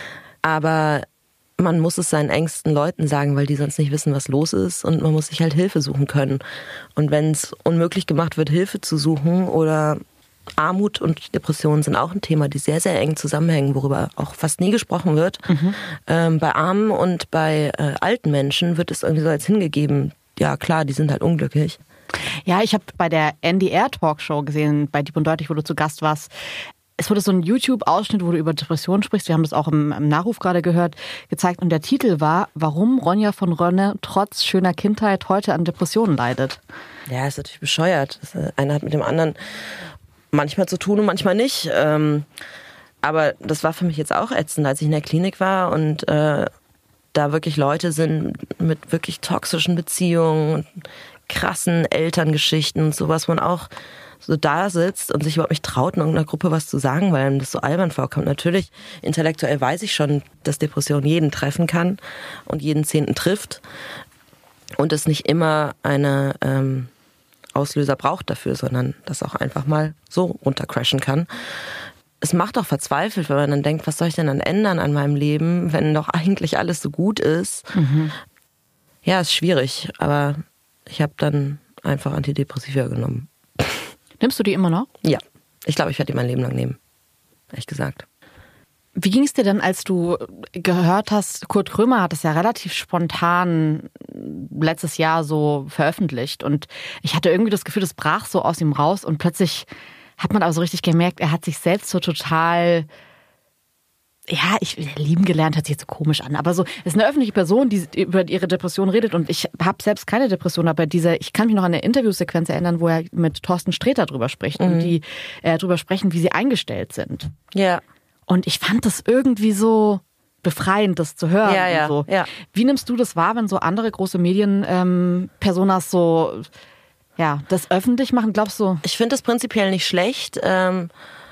Aber man muss es seinen engsten Leuten sagen, weil die sonst nicht wissen, was los ist und man muss sich halt Hilfe suchen können. Und wenn es unmöglich gemacht wird, Hilfe zu suchen oder Armut und Depressionen sind auch ein Thema, die sehr, sehr eng zusammenhängen, worüber auch fast nie gesprochen wird. Mhm. Ähm, bei Armen und bei äh, alten Menschen wird es irgendwie so als hingegeben, ja klar, die sind halt unglücklich. Ja, ich habe bei der N D R-Talkshow gesehen, bei Dieb und Deutlich, wo du zu Gast warst, es wurde so ein YouTube-Ausschnitt, wo du über Depressionen sprichst, wir haben das auch im, im Nachruf gerade gehört, gezeigt und der Titel war, warum Ronja von Rönne trotz schöner Kindheit heute an Depressionen leidet. Ja, ist natürlich bescheuert. Das eine hat mit dem anderen manchmal zu tun und manchmal nicht. Aber das war für mich jetzt auch ätzend, als ich in der Klinik war und äh, da wirklich Leute sind mit wirklich toxischen Beziehungen und krassen Elterngeschichten und sowas, man auch so da sitzt und sich überhaupt nicht traut, in irgendeiner Gruppe was zu sagen, weil einem das so albern vorkommt. Natürlich, intellektuell weiß ich schon, dass Depression jeden treffen kann und jeden Zehnten trifft und es nicht immer eine ähm, Auslöser braucht dafür, sondern das auch einfach mal so runtercrashen kann. Es macht auch verzweifelt, wenn man dann denkt, was soll ich denn dann ändern an meinem Leben, wenn doch eigentlich alles so gut ist. Mhm. Ja, ist schwierig, aber ich habe dann einfach Antidepressiva genommen. Nimmst du die immer noch? Ja, ich glaube, ich werde die mein Leben lang nehmen. Ehrlich gesagt. Wie ging es dir denn, als du gehört hast, Kurt Krömer hat es ja relativ spontan letztes Jahr so veröffentlicht und ich hatte irgendwie das Gefühl, das brach so aus ihm raus und plötzlich hat man aber so richtig gemerkt, er hat sich selbst so total, ja, ich lieben gelernt, hört sich jetzt so komisch an, aber so, es ist eine öffentliche Person, die über ihre Depression redet und ich habe selbst keine Depression, aber diese, ich kann mich noch an eine Interviewsequenz erinnern, wo er mit Thorsten Sträter drüber spricht mhm. und die äh, drüber sprechen, wie sie eingestellt sind. Ja. Und ich fand das irgendwie so befreiend, das zu hören. Ja, ja, und so. ja. Wie nimmst du das wahr, wenn so andere große Medienpersonas ähm, so ja, das öffentlich machen? Glaubst du? Ich finde das prinzipiell nicht schlecht. Ähm,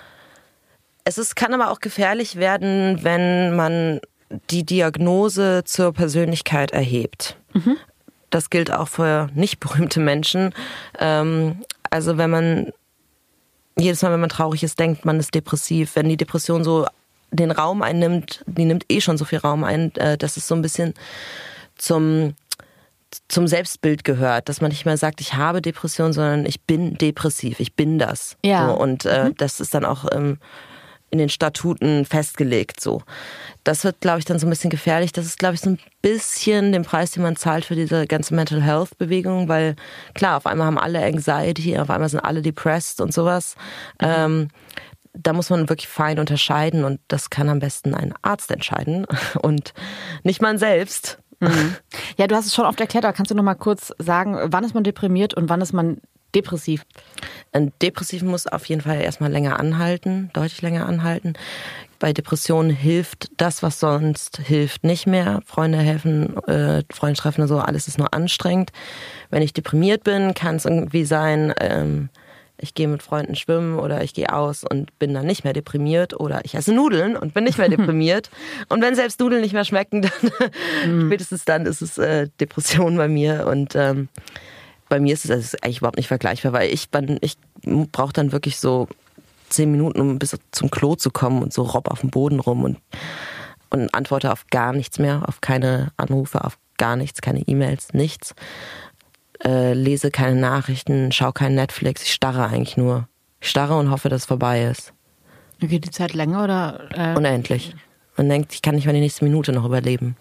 es ist, kann aber auch gefährlich werden, wenn man die Diagnose zur Persönlichkeit erhebt. Mhm. Das gilt auch für nicht berühmte Menschen. Ähm, also wenn man jedes Mal, wenn man traurig ist, denkt man ist depressiv. Wenn die Depression so den Raum einnimmt, die nimmt eh schon so viel Raum ein, dass es so ein bisschen zum, zum Selbstbild gehört. Dass man nicht mehr sagt, ich habe Depression, sondern ich bin depressiv, ich bin das. Ja. So, und äh, mhm. das ist dann auch ähm, in den Statuten festgelegt. So. Das wird, glaube ich, dann so ein bisschen gefährlich. Das ist, glaube ich, so ein bisschen den Preis, den man zahlt für diese ganze Mental Health Bewegung, weil klar, auf einmal haben alle Anxiety, auf einmal sind alle depressed und sowas. Mhm. Ähm, da muss man wirklich fein unterscheiden und das kann am besten ein Arzt entscheiden und nicht man selbst. Mhm. Ja, du hast es schon oft erklärt, aber kannst du noch mal kurz sagen, wann ist man deprimiert und wann ist man depressiv? Ein Depressiv muss auf jeden Fall erstmal länger anhalten, deutlich länger anhalten. Bei Depressionen hilft das, was sonst hilft, nicht mehr. Freunde helfen, äh, Freunde treffen und so, alles ist nur anstrengend. Wenn ich deprimiert bin, kann es irgendwie sein, ähm, ich gehe mit Freunden schwimmen oder ich gehe aus und bin dann nicht mehr deprimiert oder ich esse Nudeln und bin nicht mehr deprimiert. Und wenn selbst Nudeln nicht mehr schmecken, dann spätestens dann ist es äh, Depression bei mir und ähm, bei mir ist es also eigentlich überhaupt nicht vergleichbar, weil ich, ich brauche dann wirklich so zehn Minuten, um bis zum Klo zu kommen und so robb auf dem Boden rum und, und antworte auf gar nichts mehr, auf keine Anrufe, auf gar nichts, keine E-Mails, nichts. Äh, lese keine Nachrichten, schaue kein Netflix, ich starre eigentlich nur. Ich starre und hoffe, dass es vorbei ist. Geht die Zeit länger oder? Äh Unendlich. Man denkt, ich kann nicht mal die nächste Minute noch überleben.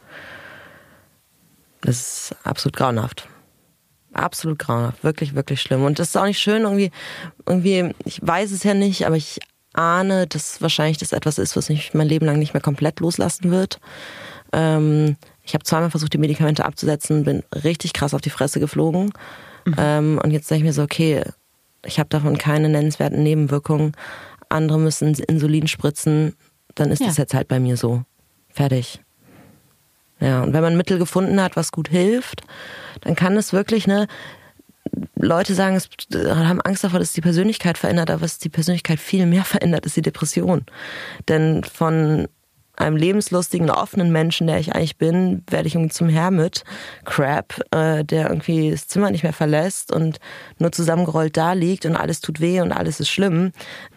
Das ist absolut grauenhaft. Absolut grauenhaft, wirklich, wirklich schlimm. Und das ist auch nicht schön, irgendwie, irgendwie, ich weiß es ja nicht, aber ich ahne, dass wahrscheinlich das etwas ist, was mich mein Leben lang nicht mehr komplett loslassen wird. Ähm, ich habe zweimal versucht, die Medikamente abzusetzen, bin richtig krass auf die Fresse geflogen. Mhm. Ähm, und jetzt denke ich mir so, okay, ich habe davon keine nennenswerten Nebenwirkungen. Andere müssen Insulin spritzen, dann ist ja. das jetzt halt bei mir so. Fertig. Ja, und wenn man ein Mittel gefunden hat, was gut hilft, dann kann es wirklich, ne, Leute sagen, es haben Angst davor, dass die Persönlichkeit verändert, aber was die Persönlichkeit viel mehr verändert, ist die Depression. Denn von einem lebenslustigen, offenen Menschen, der ich eigentlich bin, werde ich irgendwie zum Hermit Crap, äh, der irgendwie das Zimmer nicht mehr verlässt und nur zusammengerollt da liegt und alles tut weh und alles ist schlimm.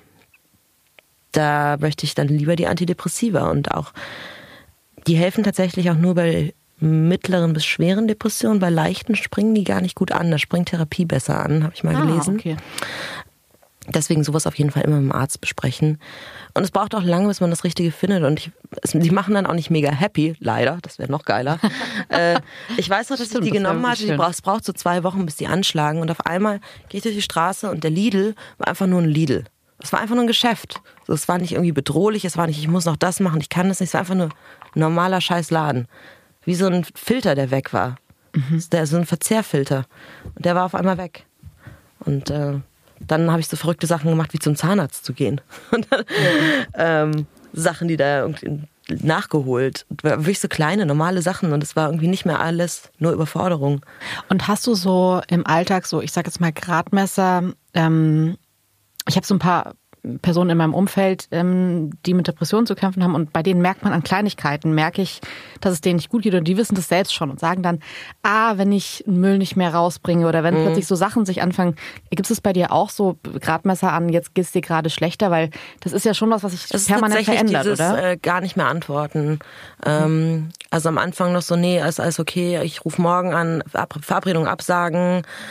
Da möchte ich dann lieber die Antidepressiva und auch die helfen tatsächlich auch nur bei mittleren bis schweren Depressionen. Bei leichten springen die gar nicht gut an. Da springt Therapie besser an, habe ich mal ah, gelesen. Okay. Deswegen sowas auf jeden Fall immer mit dem Arzt besprechen. Und es braucht auch lange, bis man das Richtige findet. Und ich, es, die machen dann auch nicht mega happy, leider. Das wäre noch geiler. äh, ich weiß noch, dass Stimmt, ich die genommen hatte. Die braucht, es braucht so zwei Wochen, bis die anschlagen. Und auf einmal gehe ich durch die Straße und der Lidl war einfach nur ein Lidl. Es war einfach nur ein Geschäft. So, es war nicht irgendwie bedrohlich, es war nicht, ich muss noch das machen, ich kann das nicht. Es war einfach nur ein normaler Scheißladen. Wie so ein Filter, der weg war. Mhm. Der, so ein Verzehrfilter. Und der war auf einmal weg. Und äh, dann habe ich so verrückte Sachen gemacht, wie zum Zahnarzt zu gehen. Und dann, ähm, Sachen, die da irgendwie nachgeholt. Wirklich so kleine, normale Sachen. Und es war irgendwie nicht mehr alles, nur Überforderung. Und hast du so im Alltag so, ich sag jetzt mal Gradmesser, ähm, ich habe so ein paar Personen in meinem Umfeld, die mit Depressionen zu kämpfen haben und bei denen merkt man an Kleinigkeiten, merke ich, dass es denen nicht gut geht und die wissen das selbst schon und sagen dann, ah, wenn ich Müll nicht mehr rausbringe oder wenn mhm. plötzlich so Sachen sich anfangen, gibt es bei dir auch so Gradmesser an, jetzt geht es dir gerade schlechter, weil das ist ja schon was, was sich das permanent verändert, dieses, oder? Äh, gar nicht mehr antworten. Ähm, also am Anfang noch so, nee, ist alles okay, ich rufe morgen an, Verabredung absagen.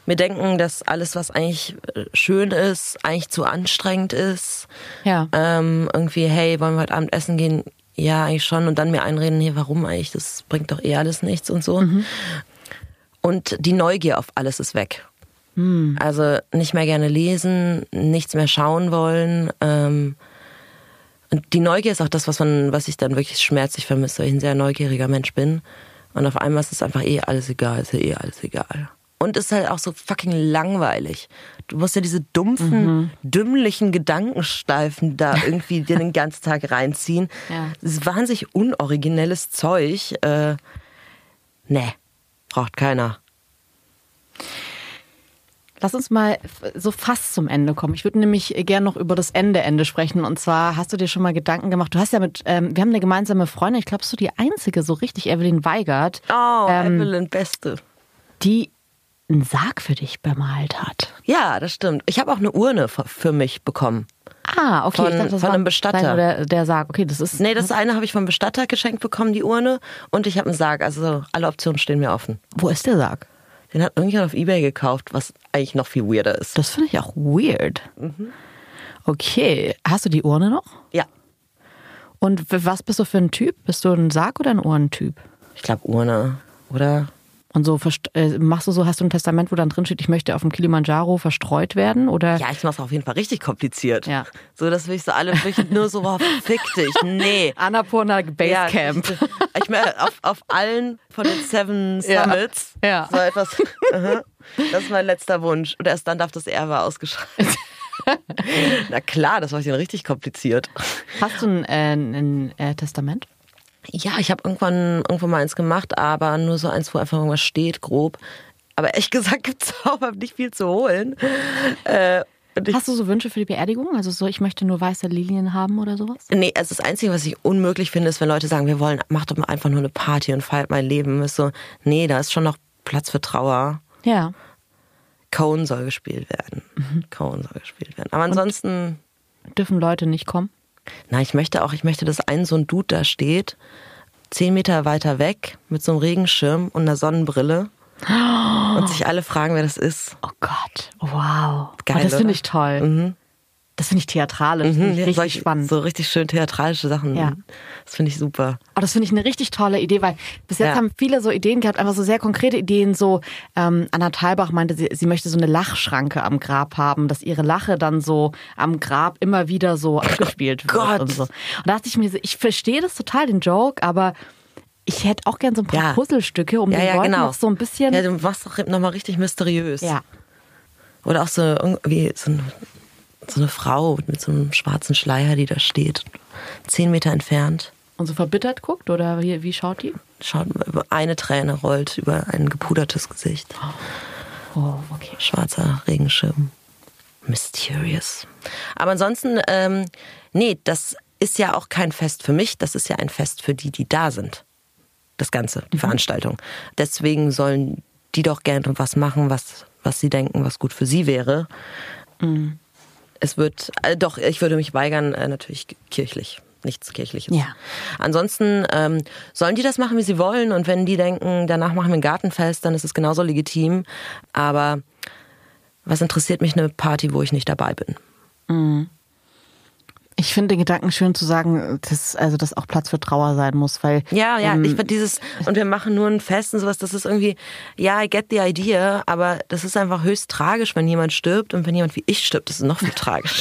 mir denken, dass alles, was eigentlich schön ist, eigentlich zu anstrengend ist. Ja. Ähm, irgendwie, hey, wollen wir heute Abend essen gehen? Ja, eigentlich schon. Und dann mir einreden, nee, warum eigentlich? Das bringt doch eh alles nichts und so. Mhm. Und die Neugier auf alles ist weg. Mhm. Also nicht mehr gerne lesen, nichts mehr schauen wollen. Ähm, und die Neugier ist auch das, was man, was ich dann wirklich schmerzlich vermisse, weil ich ein sehr neugieriger Mensch bin. Und auf einmal ist es einfach eh alles egal, ist ja eh alles egal. Und es ist halt auch so fucking langweilig. Du musst ja diese dumpfen, mhm. dümmlichen Gedankensteifen da irgendwie dir den ganzen Tag reinziehen. Ja. Das ist wahnsinnig unoriginelles Zeug. Äh, nee, braucht keiner. Lass uns mal so fast zum Ende kommen. Ich würde nämlich gerne noch über das Ende Ende sprechen. Und zwar hast du dir schon mal Gedanken gemacht. Du hast ja mit, ähm, wir haben eine gemeinsame Freundin. Ich glaube, bist du die einzige, so richtig, Evelyn Weigert. Oh, ähm, Evelyn, Beste. Die einen Sarg für dich bemalt hat. Ja, das stimmt. Ich habe auch eine Urne für mich bekommen. Ah, okay. Von, ich dachte, das von war einem Bestatter. Der, der Sarg. Okay, das ist. Nee, das eine habe ich vom Bestatter geschenkt bekommen, die Urne. Und ich habe einen Sarg. Also alle Optionen stehen mir offen. Wo ist der Sarg? Den hat irgendjemand auf eBay gekauft, was eigentlich noch viel weirder ist. Das finde ich auch weird. Mhm. Okay, hast du die Urne noch? Ja. Und was bist du für ein Typ? Bist du ein Sarg- oder ein Urnentyp? Ich glaube Urne, oder? Und so machst du so, hast du ein Testament, wo dann drin steht, ich möchte auf dem Kilimanjaro verstreut werden? Oder? Ja, ich mach's auf jeden Fall richtig kompliziert. Ja. So, dass ich so alle wirklich nur so, wow, fick dich. Nee. Annapurna Basecamp. Ja, ich, ich meine, auf, auf allen von den Seven Summits. Ja. Ja. So etwas. Das ist mein letzter Wunsch. Und erst dann darf das Erbe ausgeschrieben. Na klar, das war ich dann richtig kompliziert. Hast du ein, äh, ein äh, Testament? Ja, ich habe irgendwann, irgendwann mal eins gemacht, aber nur so eins, wo einfach irgendwas steht, grob. Aber ehrlich gesagt gibt es auch nicht viel zu holen. Äh, Hast du so Wünsche für die Beerdigung? Also so, ich möchte nur weiße Lilien haben oder sowas? Nee, also das Einzige, was ich unmöglich finde, ist, wenn Leute sagen, wir wollen, mach doch mal einfach nur eine Party und feiert mein Leben. Ist so, nee, da ist schon noch Platz für Trauer. Ja. Cohen soll gespielt werden. Mhm. Cohen soll gespielt werden. Aber ansonsten... Und dürfen Leute nicht kommen? Na, ich möchte auch, ich möchte, dass ein so ein Dude da steht, zehn Meter weiter weg, mit so einem Regenschirm und einer Sonnenbrille. Oh. Und sich alle fragen, wer das ist. Oh Gott, wow. Geil, oh, das finde ich oder? toll. Mhm. Das finde ich theatralisch, das mhm, finde ich richtig solche, spannend. So richtig schön theatralische Sachen. Ja. Das finde ich super. Oh, das finde ich eine richtig tolle Idee, weil bis jetzt ja. haben viele so Ideen gehabt, einfach so sehr konkrete Ideen. So ähm, Anna Thalbach meinte, sie, sie möchte so eine Lachschranke am Grab haben, dass ihre Lache dann so am Grab immer wieder so abgespielt oh wird Gott. und so. Und da dachte ich mir so, ich verstehe das total, den Joke, aber ich hätte auch gern so ein paar ja. Puzzlestücke, um ja, den ja, Leuten genau. noch so ein bisschen... Ja, du machst doch nochmal richtig mysteriös. Ja. Oder auch so irgendwie so eine, so eine Frau mit so einem schwarzen Schleier, die da steht, zehn Meter entfernt. Und so verbittert guckt, oder wie, wie schaut die? Schaut, eine Träne rollt über ein gepudertes Gesicht. Oh, oh okay. Schwarzer Regenschirm. Mysterious. Aber ansonsten, ähm, nee, das ist ja auch kein Fest für mich, das ist ja ein Fest für die, die da sind. Das Ganze, die mhm. Veranstaltung. Deswegen sollen die doch gerne was machen, was, was sie denken, was gut für sie wäre. Mhm. Es wird, äh, doch, ich würde mich weigern, äh, natürlich kirchlich. Nichts Kirchliches. Ja. Ansonsten ähm, sollen die das machen, wie sie wollen. Und wenn die denken, danach machen wir ein Gartenfest, dann ist es genauso legitim. Aber was interessiert mich eine Party, wo ich nicht dabei bin? Mhm. Ich finde den Gedanken schön zu sagen, dass, also, dass auch Platz für Trauer sein muss, weil... Ja, ja, ähm, ich finde dieses, und wir machen nur ein Fest und sowas, das ist irgendwie, ja, I get the idea, aber das ist einfach höchst tragisch, wenn jemand stirbt, und wenn jemand wie ich stirbt, das ist noch viel tragisch.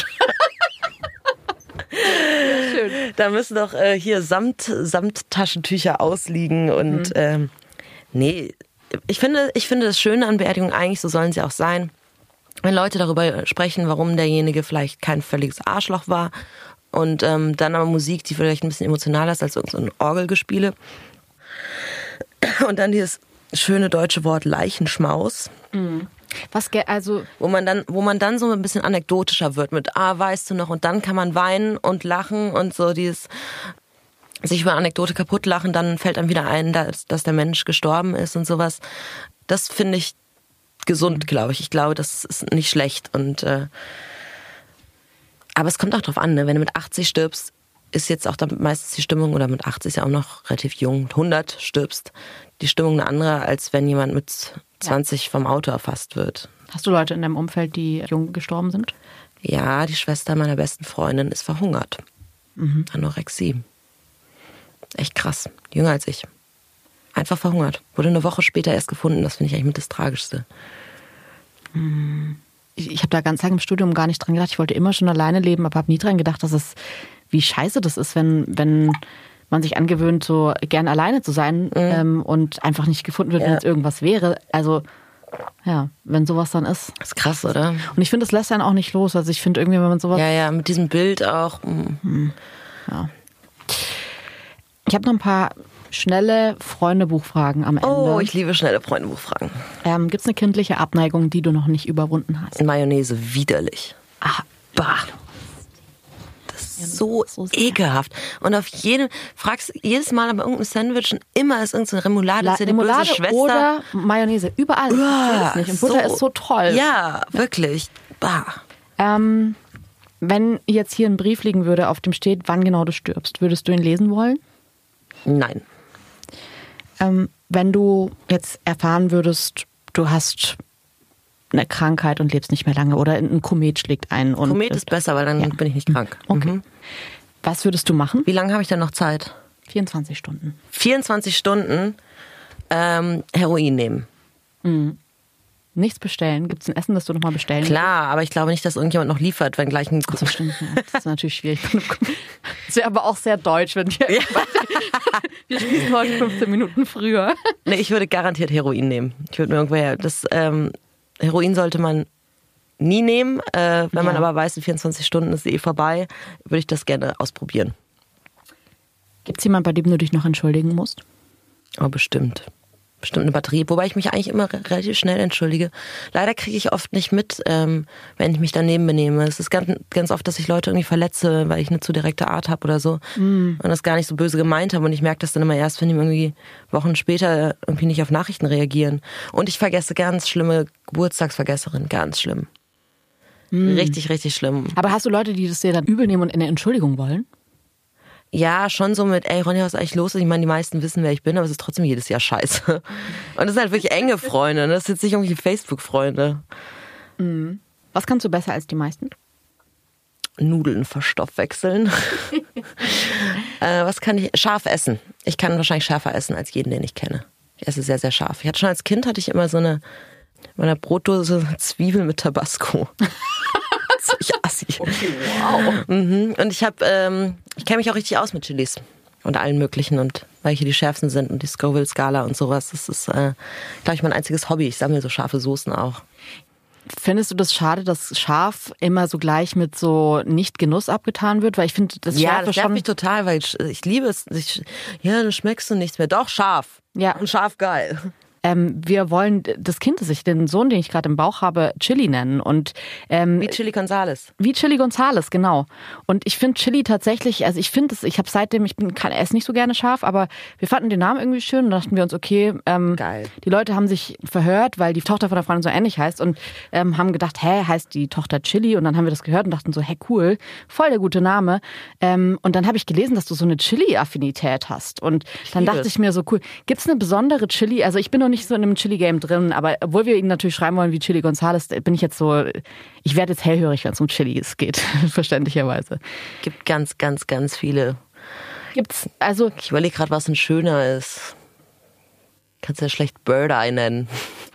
Schön. Da müssen doch äh, hier Samt, Samttaschentücher ausliegen und mhm. ähm, nee, ich finde, ich finde das Schöne an Beerdigungen, eigentlich so sollen sie auch sein, wenn Leute darüber sprechen, warum derjenige vielleicht kein völliges Arschloch war, und ähm, dann aber Musik, die vielleicht ein bisschen emotionaler ist als irgendein Orgelgespiele. Und dann dieses schöne deutsche Wort Leichenschmaus. Mhm. Was, also wo man dann, wo man dann so ein bisschen anekdotischer wird mit, ah, weißt du noch, und dann kann man weinen und lachen und so dieses sich über Anekdote kaputt lachen, dann fällt einem wieder ein, dass, dass der Mensch gestorben ist und sowas. Das finde ich gesund, glaube ich. Ich glaube, das ist nicht schlecht. Und äh, aber es kommt auch drauf an, ne? Wenn du mit achtzig stirbst, ist jetzt auch damit meistens die Stimmung, oder mit achtzig ist ja auch noch relativ jung, mit hundert stirbst, die Stimmung eine andere, als wenn jemand mit zwanzig vom Auto erfasst wird. Hast du Leute in deinem Umfeld, die jung gestorben sind? Ja, die Schwester meiner besten Freundin ist verhungert. Mhm. Anorexie. Echt krass. Jünger als ich. Einfach verhungert. Wurde eine Woche später erst gefunden. Das finde ich eigentlich mit das Tragischste. Ich, ich habe da ganz lange im Studium gar nicht dran gedacht. Ich wollte immer schon alleine leben, aber habe nie dran gedacht, dass es, wie scheiße das ist, wenn, wenn man sich angewöhnt, so gern alleine zu sein mhm. ähm, und einfach nicht gefunden wird, ja. wenn jetzt irgendwas wäre. Also, ja, wenn sowas dann ist. Das ist krass, oder? Und ich finde, das lässt einen auch nicht los. Also ich finde irgendwie, wenn man sowas... Ja, ja, mit diesem Bild auch. Mhm. Ja. Ich habe noch ein paar schnelle Freundebuchfragen am Ende. Oh, ich liebe schnelle Freundebuchfragen. Ähm, Gibt es eine kindliche Abneigung, die du noch nicht überwunden hast? Mayonnaise, widerlich. Ah, bah. Das ist ja, so, so ekelhaft. Und auf jedem, fragst jedes Mal bei irgendeinem Sandwich und immer ist irgendeine Remoulade, ist ja die Remoulade böse Schwester. Oder Mayonnaise, überall. Uah, ich nicht. Und Butter so, ist so toll. Ja, wirklich. Bah. Ähm, wenn jetzt hier ein Brief liegen würde, auf dem steht, wann genau du stirbst, würdest du ihn lesen wollen? Nein. Ähm, wenn du jetzt erfahren würdest, du hast eine Krankheit und lebst nicht mehr lange oder ein Komet schlägt ein. Und Komet ist besser, weil dann ja. bin ich nicht krank. Okay. Mhm. Was würdest du machen? Wie lange habe ich denn noch Zeit? vierundzwanzig Stunden. vierundzwanzig Stunden ähm, Heroin nehmen. Mhm. Nichts bestellen? Gibt es ein Essen, das du nochmal bestellen Klar, willst? Aber ich glaube nicht, dass irgendjemand noch liefert, wenn gleich ein... Ach so, stimmt. Ja, das ist natürlich schwierig. Das wäre aber auch sehr deutsch, wenn wir... Ja. Wir schließen heute fünfzehn Minuten früher. Nee, ich würde garantiert Heroin nehmen. Ich würde mir irgendwoher... Das, ähm, Heroin sollte man nie nehmen. Äh, wenn ja. man aber weiß, in vierundzwanzig Stunden ist eh vorbei, würde ich das gerne ausprobieren. Gibt es jemanden, bei dem du dich noch entschuldigen musst? Oh, bestimmt. Bestimmt eine Batterie, wobei ich mich eigentlich immer relativ schnell entschuldige. Leider kriege ich oft nicht mit, ähm, wenn ich mich daneben benehme. Es ist ganz, ganz oft, dass ich Leute irgendwie verletze, weil ich eine zu direkte Art habe oder so mm. und das gar nicht so böse gemeint habe und ich merke das dann immer erst, wenn die irgendwie Wochen später irgendwie nicht auf Nachrichten reagieren. Und ich vergesse ganz schlimme Geburtstagsvergesserinnen, ganz schlimm. Mm. Richtig, richtig schlimm. Aber hast du Leute, die das dir dann übel nehmen und eine Entschuldigung wollen? Ja, schon so mit, ey Ronja, was ist eigentlich los? Ich meine, die meisten wissen, wer ich bin, aber es ist trotzdem jedes Jahr scheiße. Und das sind halt wirklich enge Freunde, das sind jetzt nicht irgendwie Facebook-Freunde. Mhm. Was kannst du besser als die meisten? Nudeln verstoffwechseln. äh, was kann ich? Scharf essen. Ich kann wahrscheinlich schärfer essen als jeden, den ich kenne. Ich esse sehr, sehr scharf. Ich hatte schon als Kind, hatte ich immer so eine, in meiner Brotdose Zwiebeln mit Tabasco. Ich assi. Okay, wow. Mhm. Und ich habe, ähm, ich kenne mich auch richtig aus mit Chilis und allen möglichen und welche die schärfsten sind und die Scoville-Skala und sowas. Das ist, äh, glaube ich, mein einziges Hobby. Ich sammle so scharfe Soßen auch. Findest du das schade, dass scharf immer so gleich mit so Nicht-Genuss abgetan wird? Weil ich finde, das ja, Schärfe das nervt schon... mich total, weil ich, ich liebe es. Ich, ja, dann schmeckst du nichts mehr. Doch, scharf. Ja. Und scharf geil. Ähm, wir wollen das Kind, das ich, den Sohn, den ich gerade im Bauch habe, Chili nennen. Und, ähm, wie Chili Gonzales. Wie Chili Gonzales, genau. Und ich finde Chili tatsächlich, also ich finde es, ich habe seitdem, ich bin, kann esse nicht so gerne scharf, aber wir fanden den Namen irgendwie schön und dachten wir uns, okay, ähm, geil. Die Leute haben sich verhört, weil die Tochter von der Freundin so ähnlich heißt und ähm, haben gedacht, hä, heißt die Tochter Chili? Und dann haben wir das gehört und dachten so, hä, cool, voll der gute Name. Ähm, und dann habe ich gelesen, dass du so eine Chili-Affinität hast. Und ich dann dachte es. ich mir so, cool, gibt's eine besondere Chili? Also ich bin noch nicht so in einem Chili-Game drin, aber obwohl wir ihn natürlich schreiben wollen wie Chili Gonzales, bin ich jetzt so, ich werde jetzt hellhörig, wenn es um Chilis geht, verständlicherweise. Gibt ganz, ganz, ganz viele. Gibt's, also... Ich überlege gerade, was ein schöner ist. Kannst ja schlecht Bird Eye nennen.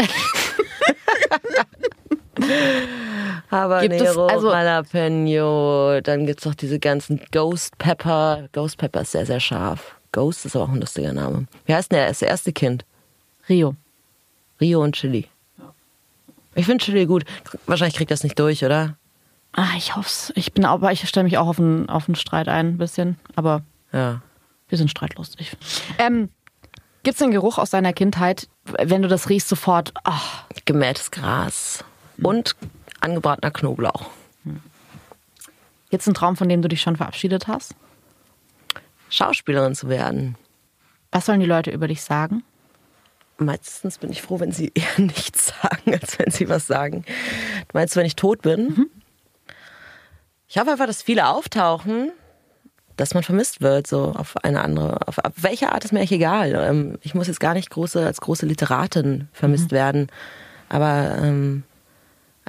Habanero, also, Jalapeno, dann gibt's noch diese ganzen Ghost Pepper. Ghost Pepper ist sehr, sehr scharf. Ghost ist aber auch ein lustiger Name. Wie heißt denn der? Das erste Kind? Rio. Rio und Chili. Ja. Ich finde Chili gut. Wahrscheinlich kriegt das nicht durch, oder? Ah, ich hoff's. Ich bin aber ich stelle mich auch auf einen, auf einen Streit ein, ein bisschen. Aber ja. Wir sind streitlustig. Ähm, gibt's einen Geruch aus deiner Kindheit, wenn du das riechst, sofort? Ach. Gemähtes Gras. Hm. Und angebratener Knoblauch. Hm. Gibt's einen Traum, von dem du dich schon verabschiedet hast? Schauspielerin zu werden. Was sollen die Leute über dich sagen? Meistens bin ich froh, wenn sie eher nichts sagen, als wenn sie was sagen. Du meinst, wenn ich tot bin? Mhm. Ich hoffe einfach, dass viele auftauchen, dass man vermisst wird, so auf eine andere, auf, auf welche Art ist mir echt egal. Ich muss jetzt gar nicht große, als große Literatin vermisst mhm. werden, aber ähm,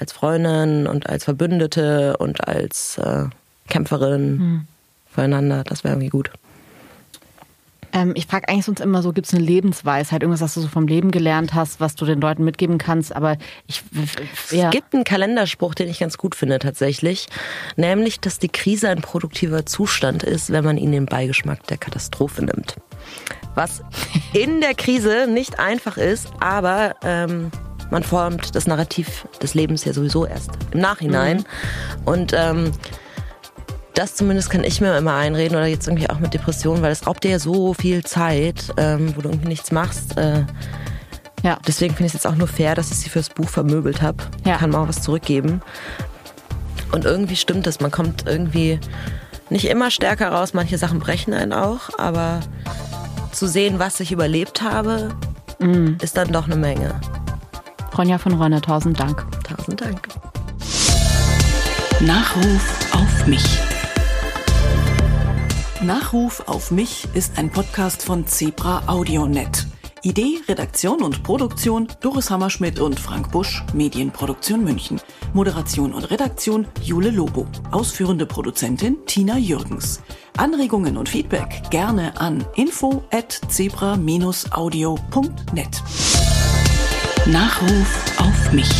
als Freundin und als Verbündete und als äh, Kämpferin hm. füreinander. Das wäre irgendwie gut. Ähm, ich frage eigentlich sonst immer so, gibt es eine Lebensweisheit, irgendwas, was du so vom Leben gelernt hast, was du den Leuten mitgeben kannst, aber ich... Ja. Es gibt einen Kalenderspruch, den ich ganz gut finde tatsächlich, nämlich, dass die Krise ein produktiver Zustand ist, wenn man ihnen den Beigeschmack der Katastrophe nimmt. Was in der Krise nicht einfach ist, aber ähm, man formt das Narrativ des Lebens ja sowieso erst im Nachhinein. Mhm. Und ähm, das zumindest kann ich mir immer einreden oder jetzt irgendwie auch mit Depressionen, weil es raubt dir ja so viel Zeit, ähm, wo du irgendwie nichts machst. Äh, ja. Deswegen finde ich es jetzt auch nur fair, dass ich sie fürs Buch vermöbelt habe. Ja. Kann man auch was zurückgeben. Und irgendwie stimmt das, man kommt irgendwie nicht immer stärker raus. Manche Sachen brechen einen auch, aber zu sehen, was ich überlebt habe, mm. ist dann doch eine Menge. Ronja von Rönne, tausend Dank. Tausend Dank. Nachruf auf mich. Nachruf auf mich ist ein Podcast von Zebra AudioNet. Idee, Redaktion und Produktion Doris Hammerschmidt und Frank Busch, Medienproduktion München. Moderation und Redaktion Jule Lobo. Ausführende Produzentin Tina Jürgens. Anregungen und Feedback gerne an info at zebra dash audio punkt net. Nachruf auf mich.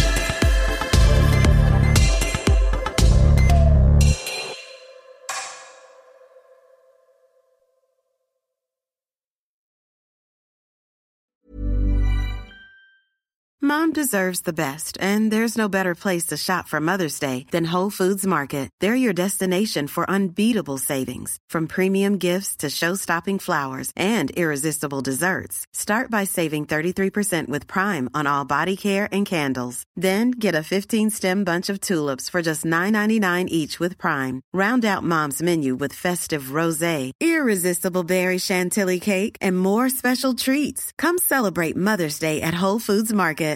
Mom deserves the best, and there's no better place to shop for Mother's Day than Whole Foods Market. They're your destination for unbeatable savings, from premium gifts to show-stopping flowers and irresistible desserts. Start by saving thirty-three percent with Prime on all body care and candles. Then get a fifteen-stem bunch of tulips for just nine ninety-nine each with Prime. Round out Mom's menu with festive rosé, irresistible berry chantilly cake, and more special treats. Come celebrate Mother's Day at Whole Foods Market.